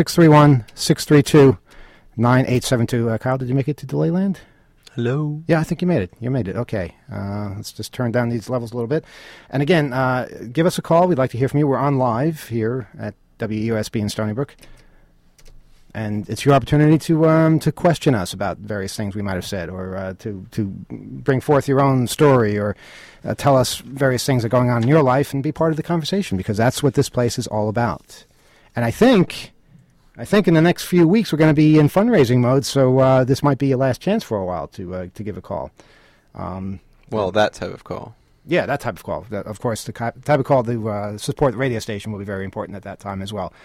631-632-9872. Kyle, did you make it to delay land?
Hello.
Yeah, I think you made it. You made it. Okay. Let's just turn down these levels a little bit. And again, give us a call. We'd like to hear from you. We're on live here at WUSB in Stony Brook. And it's your opportunity to question us about various things we might have said, or to bring forth your own story, or tell us various things that are going on in your life and be part of the conversation, because that's what this place is all about. And I think in the next few weeks we're going to be in fundraising mode, so this might be a last chance for a while to give a call.
That type of call.
Yeah, that type of call. Of course, the type of call to support the radio station will be very important at that time as well.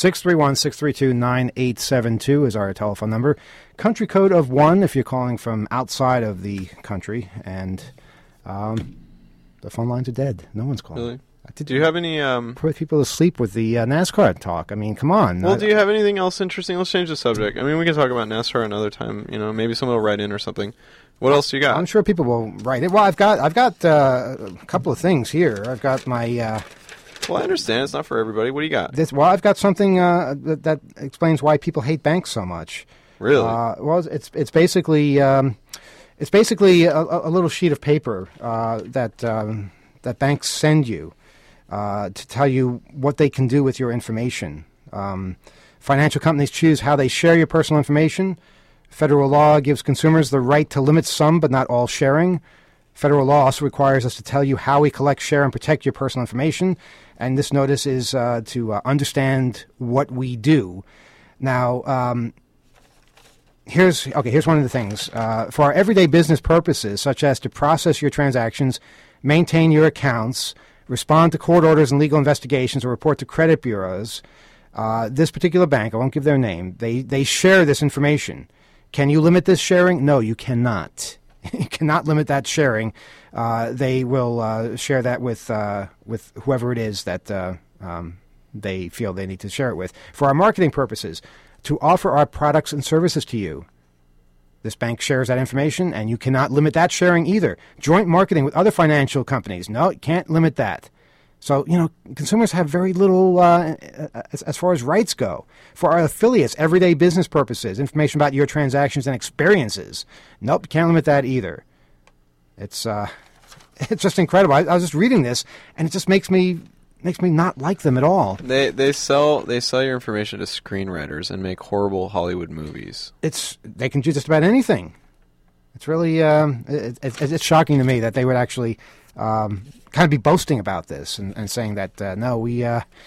631-632-9872 is our telephone number. Country code of 1 if you're calling from outside of the country. And the phone lines are dead. No one's calling.
Really? Do you have any...
Put people to sleep with the NASCAR talk. I mean, come on.
Well, do you have anything else interesting? Let's change the subject. I mean, we can talk about NASCAR another time. Maybe someone will write in or something. What else you got?
I'm sure people will write it. Well, I've got a couple of things here. I've got my...
Well, I understand. It's not for everybody. What do you got?
I've got something that explains why people hate banks so much.
Really?
Well, it's basically a little sheet of paper that banks send you to tell you what they can do with your information. Financial companies choose how they share your personal information. Federal law gives consumers the right to limit some but not all sharing. Federal law also requires us to tell you how we collect, share, and protect your personal information. And this notice is to understand what we do. Now, here's one of the things. For our everyday business purposes, such as to process your transactions, maintain your accounts, respond to court orders and legal investigations, or report to credit bureaus, this particular bank, I won't give their name, they share this information. Can you limit this sharing? No, you cannot. You cannot limit that sharing. They will share that with whoever it is that they feel they need to share it with. For our marketing purposes, to offer our products and services to you, this bank shares that information, and you cannot limit that sharing either. Joint marketing with other financial companies, no, you can't limit that. So, consumers have very little as far as rights go. For our affiliates, everyday business purposes, information about your transactions and experiences, nope, can't limit that either. It's just incredible. I was just reading this, and it just makes me not like them at all.
They sell your information to screenwriters and make horrible Hollywood movies.
They can do just about anything. It's really it's shocking to me that they would actually kind of be boasting about this and saying that no, we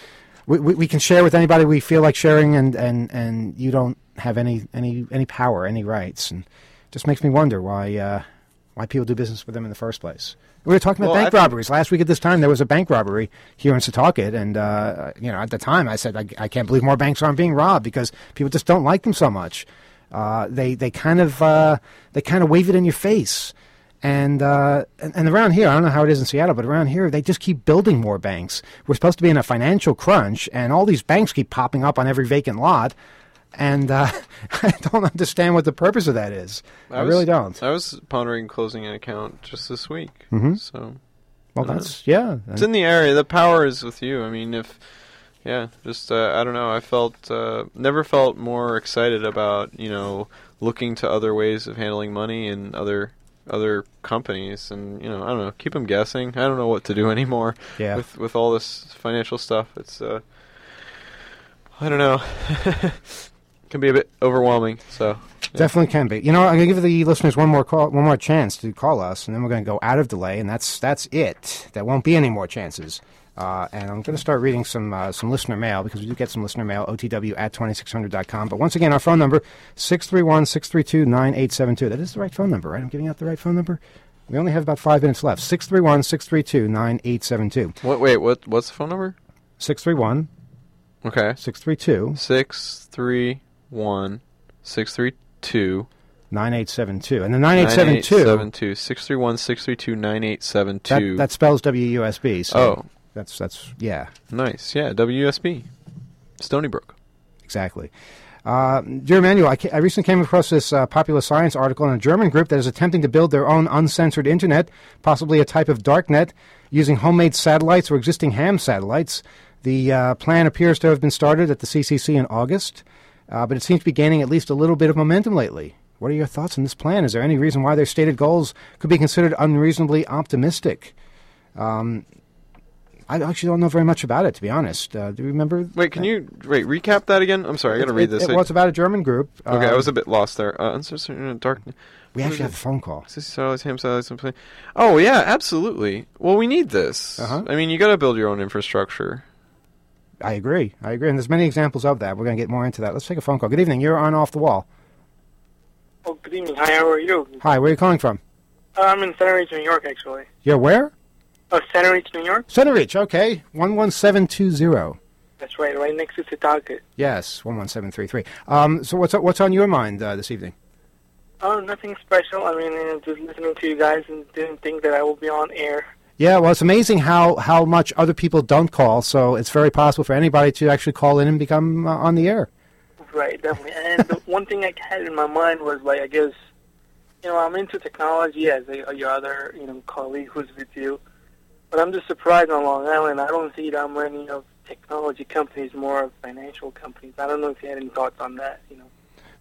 can share with anybody we feel like sharing, and you don't have any power, any rights, and it just makes me wonder why people do business with them in the first place. We were talking about bank robberies last week at this time. There was a bank robbery here in Setauket, and at the time I said I can't believe more banks aren't being robbed because people just don't like them so much. They kind of wave it in your face. And around here, I don't know how it is in Seattle, but around here, they just keep building more banks. We're supposed to be in a financial crunch, and all these banks keep popping up on every vacant lot. And I don't understand what the purpose of that is. I really don't.
I was pondering closing an account just this week.
Mm-hmm.
So,
well,
it's in the area. The power is with you. I mean, I don't know. I never felt more excited about looking to other ways of handling money and other companies, and I don't know, keep them guessing. I don't know what to do anymore with all this financial stuff. It's I don't know. Can be a bit overwhelming. So
definitely can be. I'm going to give the listeners one more chance to call us, and then we're going to go out of delay, and that's it. There won't be any more chances. And I'm going to start reading some listener mail, because we do get some listener mail, otw@2600.com. But once again, our phone number, 631-632-9872. That is the right phone number, right? I'm giving out the right phone number? We only have about 5 minutes left. 631-632-9872.
What's the phone number?
631.
Okay.
632.
631-632.
9872. And the 9872.
631-632-9872.
That spells WUSB. So That's
nice. Yeah, WUSB. Stony Brook.
Exactly. Dear Emmanuel, I recently came across this Popular Science article on a German group that is attempting to build their own uncensored internet, possibly a type of darknet, using homemade satellites or existing ham satellites. The plan appears to have been started at the CCC in August, but it seems to be gaining at least a little bit of momentum lately. What are your thoughts on this plan? Is there any reason why their stated goals could be considered unreasonably optimistic? I actually don't know very much about it, to be honest. Do you remember?
Can you recap that again? I'm sorry, I got to read this.
It's about a German group.
Okay, I was a bit lost there. Dark.
We actually have a phone call.
Oh, yeah, absolutely. Well, we need this.
Uh-huh.
I mean, you got to build your own infrastructure.
I agree. And there's many examples of that. We're going to get more into that. Let's take a phone call. Good evening. You're on Off the Wall.
Oh, good evening. Hi, how are you?
Hi, where are you calling from?
I'm in Center Ridge, New York, actually.
You're where?
Center Ridge, New York.
Center Ridge, okay. 11720.
That's right next to Setauket.
Yes, 11733. So what's on your mind this evening?
Oh, nothing special. I mean, just listening to you guys and didn't think that I will be on air.
Yeah, well, it's amazing how much other people don't call, so it's very possible for anybody to actually call in and become on the air.
Right, definitely. And the one thing I had in my mind was, I guess, I'm into technology as your other, colleague who's with you. But I'm just surprised on Long Island. I don't see that many of technology companies, more of financial companies. I don't know if you had any thoughts on that,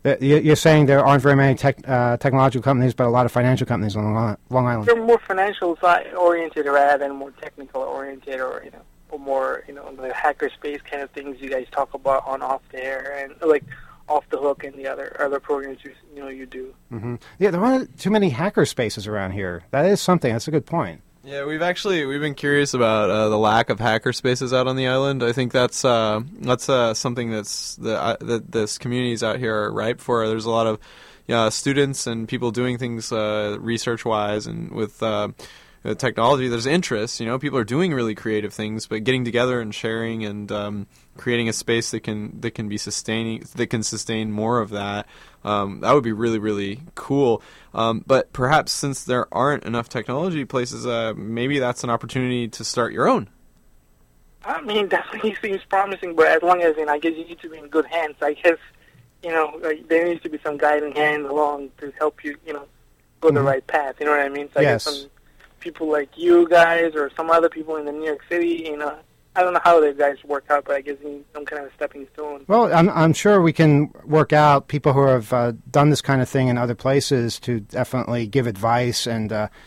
You're saying there aren't very many technological companies, but a lot of financial companies on Long Island.
They're more financial side oriented rather than more technical oriented, or or more the hackerspace kind of things you guys talk about on Off the Air and like Off the Hook and the other programs you do.
Mm-hmm. Yeah, there aren't too many hackerspaces around here. That is something. That's a good point.
Yeah, we've been curious about the lack of hacker spaces out on the island. I think that's something that this communities out here are ripe for. There's a lot of students and people doing things research wise and with technology. There's interest. People are doing really creative things, but getting together and sharing and creating a space that can be sustaining, that can sustain more of that. That would be really, really cool. But perhaps since there aren't enough technology places, maybe that's an opportunity to start your own.
I mean, definitely seems promising, but as long as I guess you need to be in good hands. I guess there needs to be some guiding hand along to help you go the right path. You know what I mean? So I guess some people like you guys or some other people in the New York City, I don't know how the guys work out, but I guess you need some kind of a stepping stone.
Well, I'm sure we can work out people who have done this kind of thing in other places to definitely give advice and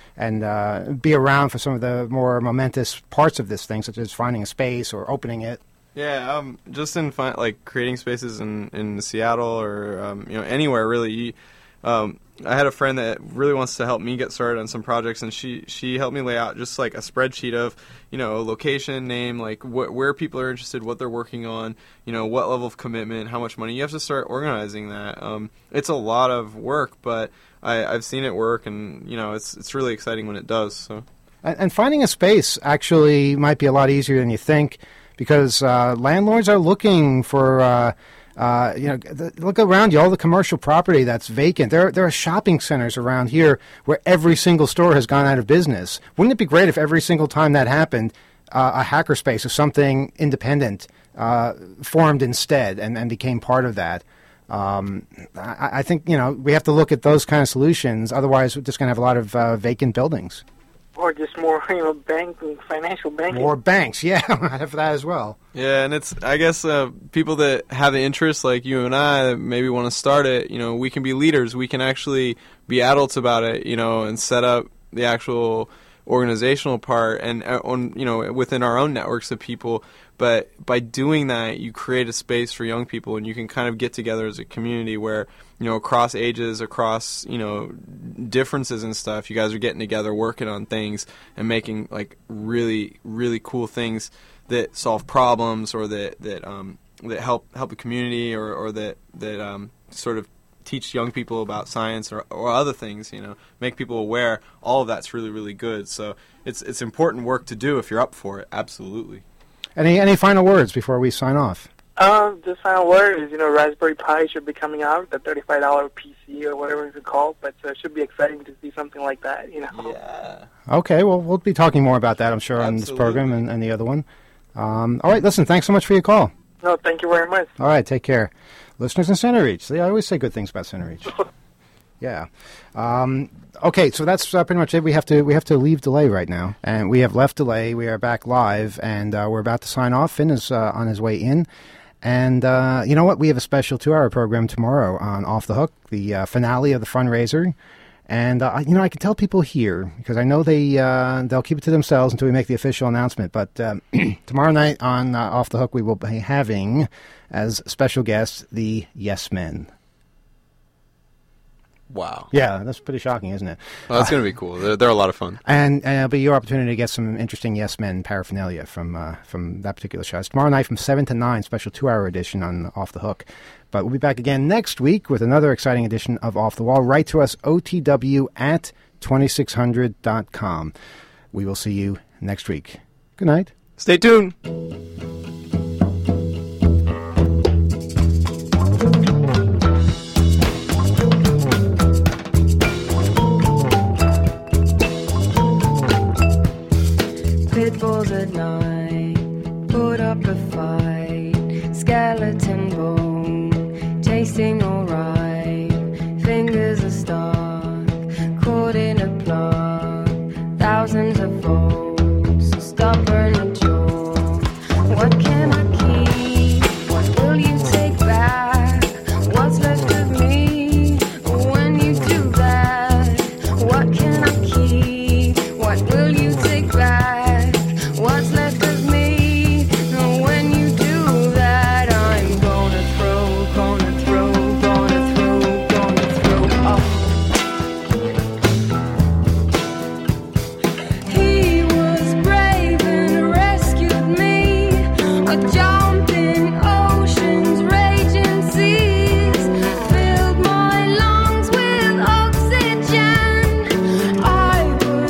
be around for some of the more momentous parts of this thing, such as finding a space or opening it.
Yeah, just in creating spaces in Seattle or anywhere really. I had a friend that really wants to help me get started on some projects, and she helped me lay out just like a spreadsheet of location, name, like where people are interested, what they're working on, what level of commitment, how much money. You have to start organizing that. It's a lot of work, but I've seen it work, and it's really exciting when it does. So,
and finding a space actually might be a lot easier than you think, because landlords are looking for. Look around you, all the commercial property that's vacant. There are shopping centers around here where every single store has gone out of business. Wouldn't it be great if every single time that happened, a hackerspace or something independent formed instead and became part of that? I think, we have to look at those kind of solutions. Otherwise, we're just going to have a lot of vacant buildings.
Or just more, banking, financial banking.
More banks, yeah, I have that as well.
Yeah, and it's, I guess, people that have the interest, like you and I, that maybe want to start it, we can be leaders. We can actually be adults about it, and set up the actual organizational part and, within our own networks of people. But by doing that, you create a space for young people, and you can kind of get together as a community where, across ages, across, differences and stuff, you guys are getting together, working on things, and making, like, really, really cool things that solve problems or that help the community or that sort of teach young people about science or other things, make people aware. All of that's really, really good. So it's important work to do if you're up for it. Absolutely.
Any final words before we sign off?
The final word is, Raspberry Pi should be coming out, the $35 PC or whatever it's called, but it should be exciting to see something like that,
Yeah.
Okay, well, we'll be talking more about that, I'm sure, on this program and the other one. All right, listen, thanks so much for your call.
No, thank you very much.
All right, take care. Listeners in CenterReach. See, I always say good things about CenterReach. Yeah. Okay, so that's pretty much it. We have to leave Delay right now, and we have left Delay. We are back live, and we're about to sign off. Finn is on his way in, and you know what? We have a special 2-hour program tomorrow on Off the Hook, the finale of the fundraiser. And I can tell people here because I know they'll keep it to themselves until we make the official announcement. But tomorrow night on Off the Hook, we will be having as special guests the Yes Men.
Wow.
Yeah, that's pretty shocking, isn't it?
Well, that's going to be cool. They're a lot of fun.
And it'll be your opportunity to get some interesting Yes Men paraphernalia from that particular show. It's tomorrow night from 7 to 9, special 2-hour edition on Off the Hook. But we'll be back again next week with another exciting edition of Off the Wall. Write to us, otw@2600.com. We will see you next week. Good night.
Stay tuned.
Pit bulls at night, put up a fight, skeleton bone, tasting alright, fingers are stuck, caught in a plug, thousands of volts, stubborn at jaw. What can I keep? What will you take back? What's left of me? key. What will you take back? What's left of me? And when you do that, I'm gonna throw up. He was brave and rescued me, a jumping oceans, raging seas, filled my lungs with oxygen. I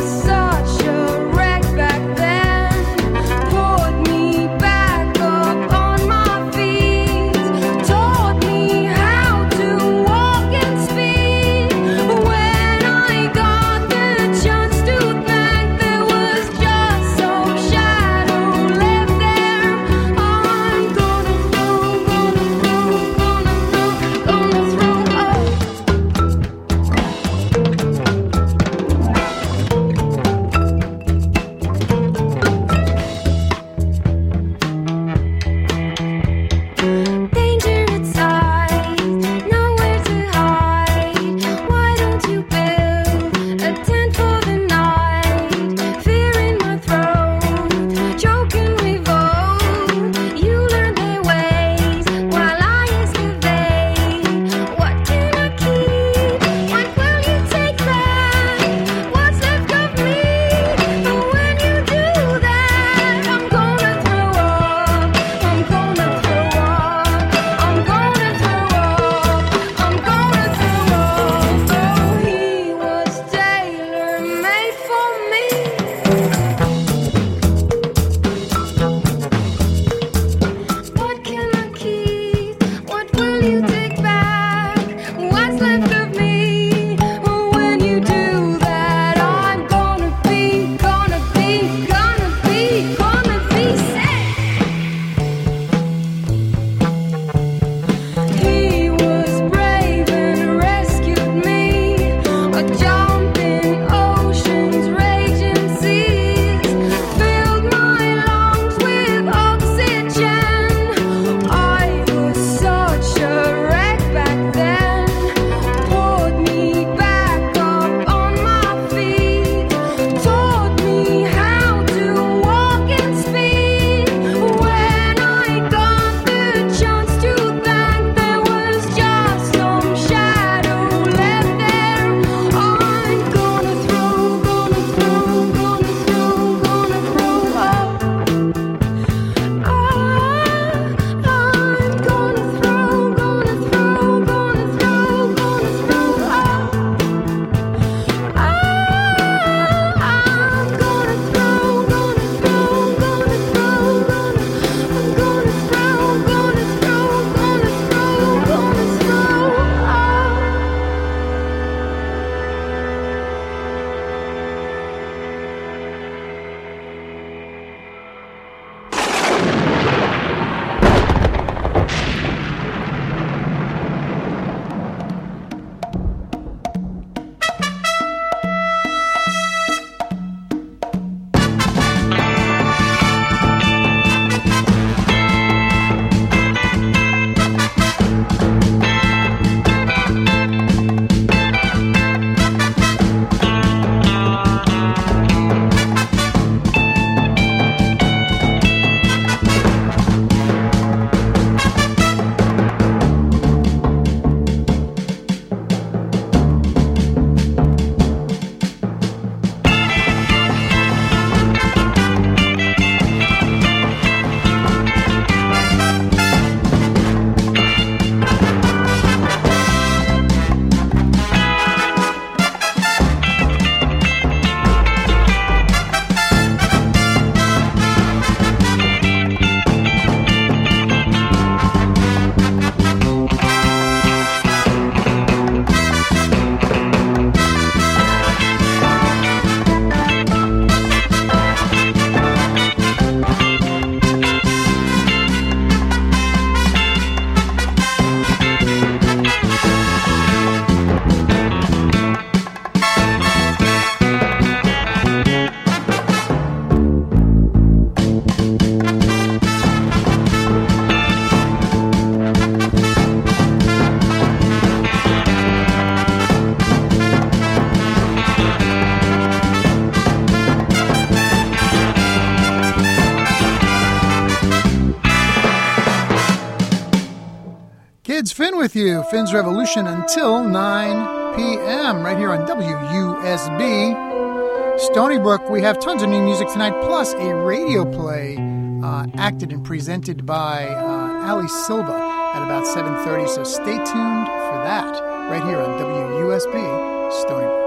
with you, Finn's Revolution, until 9 p.m. right here on WUSB. Stony Brook, we have tons of new music tonight, plus a radio play acted and presented by Ali Silva at about 7:30, so stay tuned for that right here on WUSB, Stony Brook.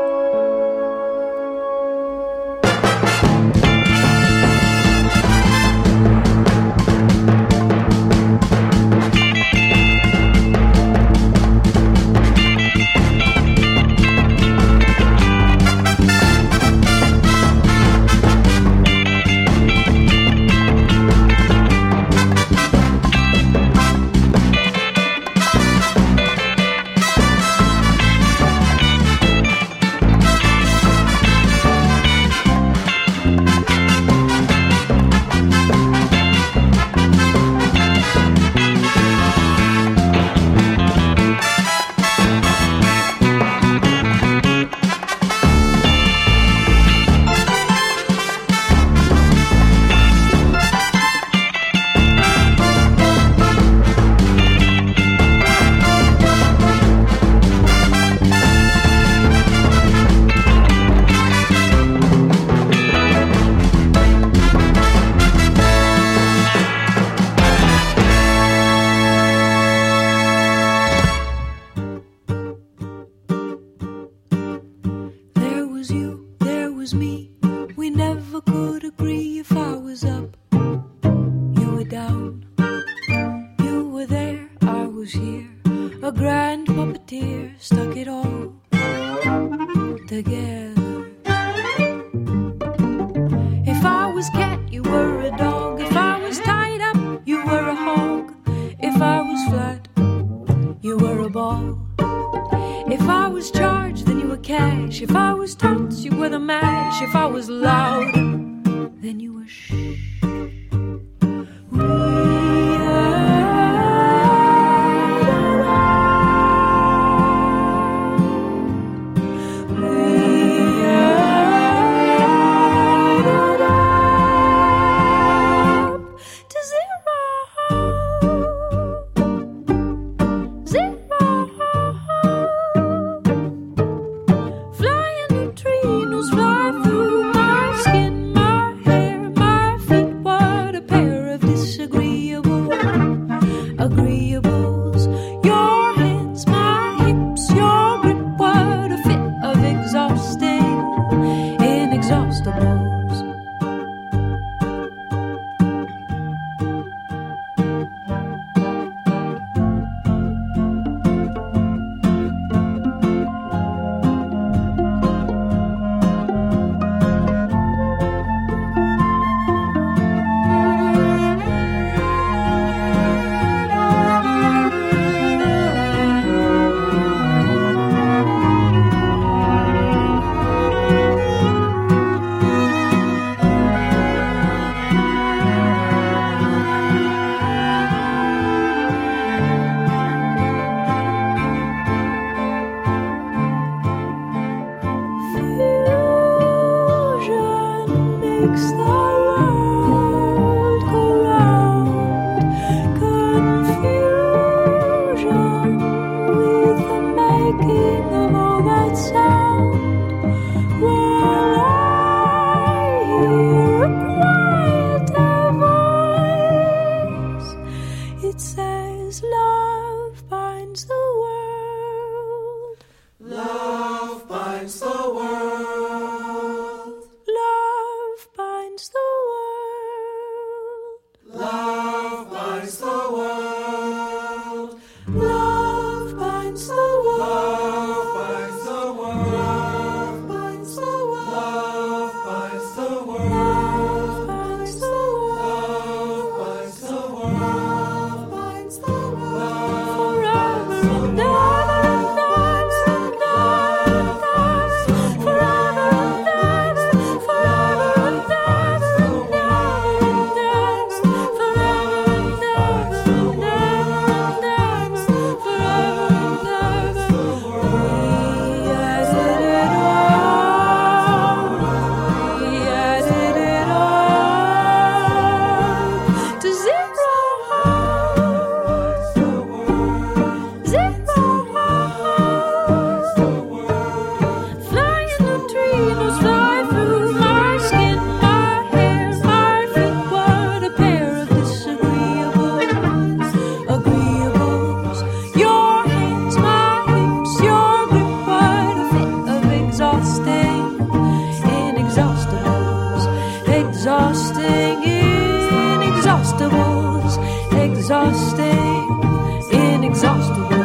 candles fly through my skin, my hair, my feet. What a pair of disagreeables, agreeables. Your hands, my hips, your grip. What a fit of exhausting, inexhaustibles, exhausting, inexhaustibles, exhausting, inexhaustibles.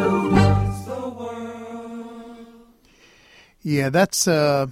Yeah, that's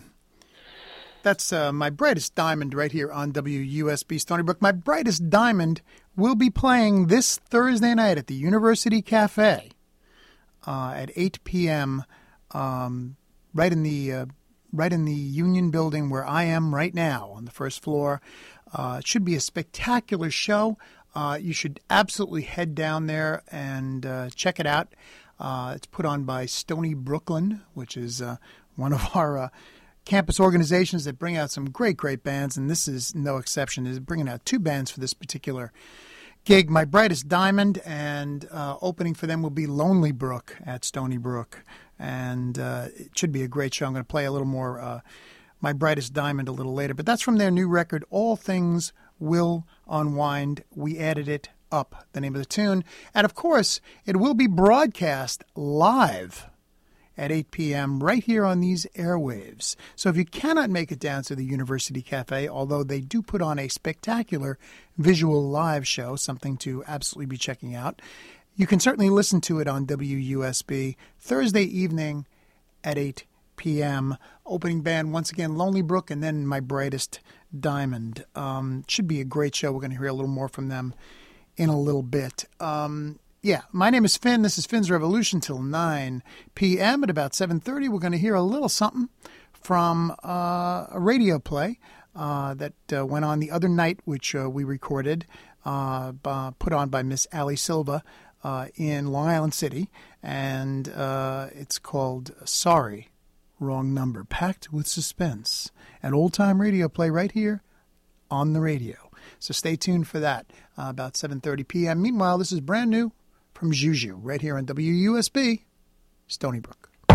My Brightest Diamond right here on WUSB Stony Brook. My Brightest Diamond will be playing this Thursday night at the University Cafe at 8 p.m. Right in the Union Building where I am right now on the first floor. It should be a spectacular show. You should absolutely head down there and check it out. It's put on by Stony Brooklyn, which is one of our campus organizations that bring out some great bands, and this is no exception. They're bringing out two bands for this particular gig, My Brightest Diamond, and opening for them will be Lonely Brook at Stony Brook. And it should be a great show. I'm going to play a little more My Brightest Diamond a little later, but that's from their new record, All Things Will Unwind. We added it up, the name of the tune. And of course, it will be broadcast live at 8 p.m. right here on these airwaves. So if you cannot make it down to the University Cafe, although they do put on a spectacular visual live show, something to absolutely be checking out, you can certainly listen to it on WUSB Thursday evening at 8 p.m. Opening band, once again, Lonely Brook, and then My Brightest Diamond. Should be a great show. We're going to hear a little more from them in a little bit. Yeah, my name is Finn. This is Finn's Revolution till 9 p.m. At about 7:30, we're going to hear a little something from a radio play that went on the other night, which we recorded, put on by Miss Ali Silva in Long Island City. And it's called Sorry, Wrong Number, packed with suspense. An old-time radio play right here on the radio. So stay tuned for that about 7:30 p.m. Meanwhile, this is brand new from Juju right here on WUSB, Stony Brook.
3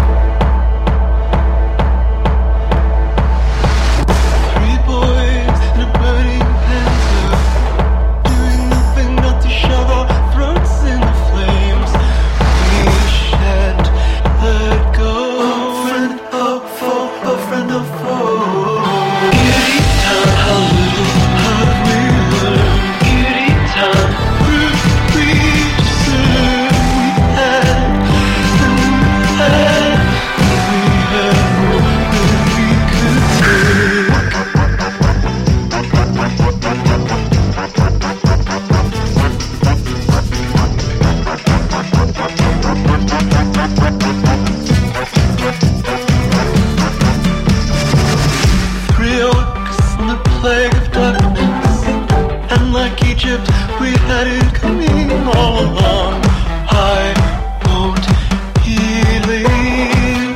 boys in a burning panther, doing nothing not to shove our throats in the flames. We shan't let go. Friend of foe, a friend of foe. Giddy time, how little have we learned. Giddy time, we deserve. We had more than we could take. Three orcs in the plague of darkness, and like Egypt, we had it coming all along. I won't believe.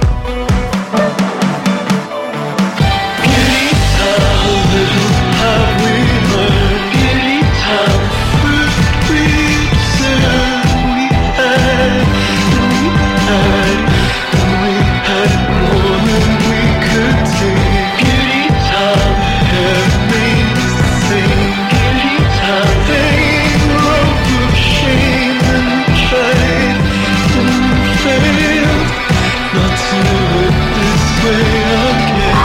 Giddy time, little have we learned. Giddy time, first we deserved. We had, and we had, and we had more than we could take. Giddy time, help me sing. Giddy time, hang the rope of shame, and we tried and we failed not to look this way again.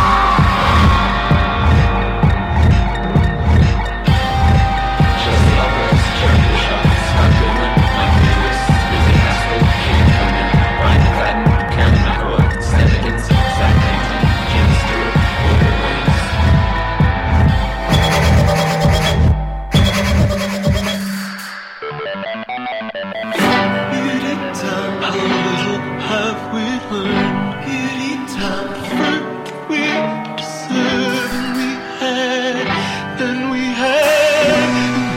Just lovers, turkey shots, argument, my neighbors, busy asshole, king coming, Brian Fadden, Karen McElroy, Stan Higgins, Zach Payton, Jim Stewart, Wilbur Williams. Giddy time,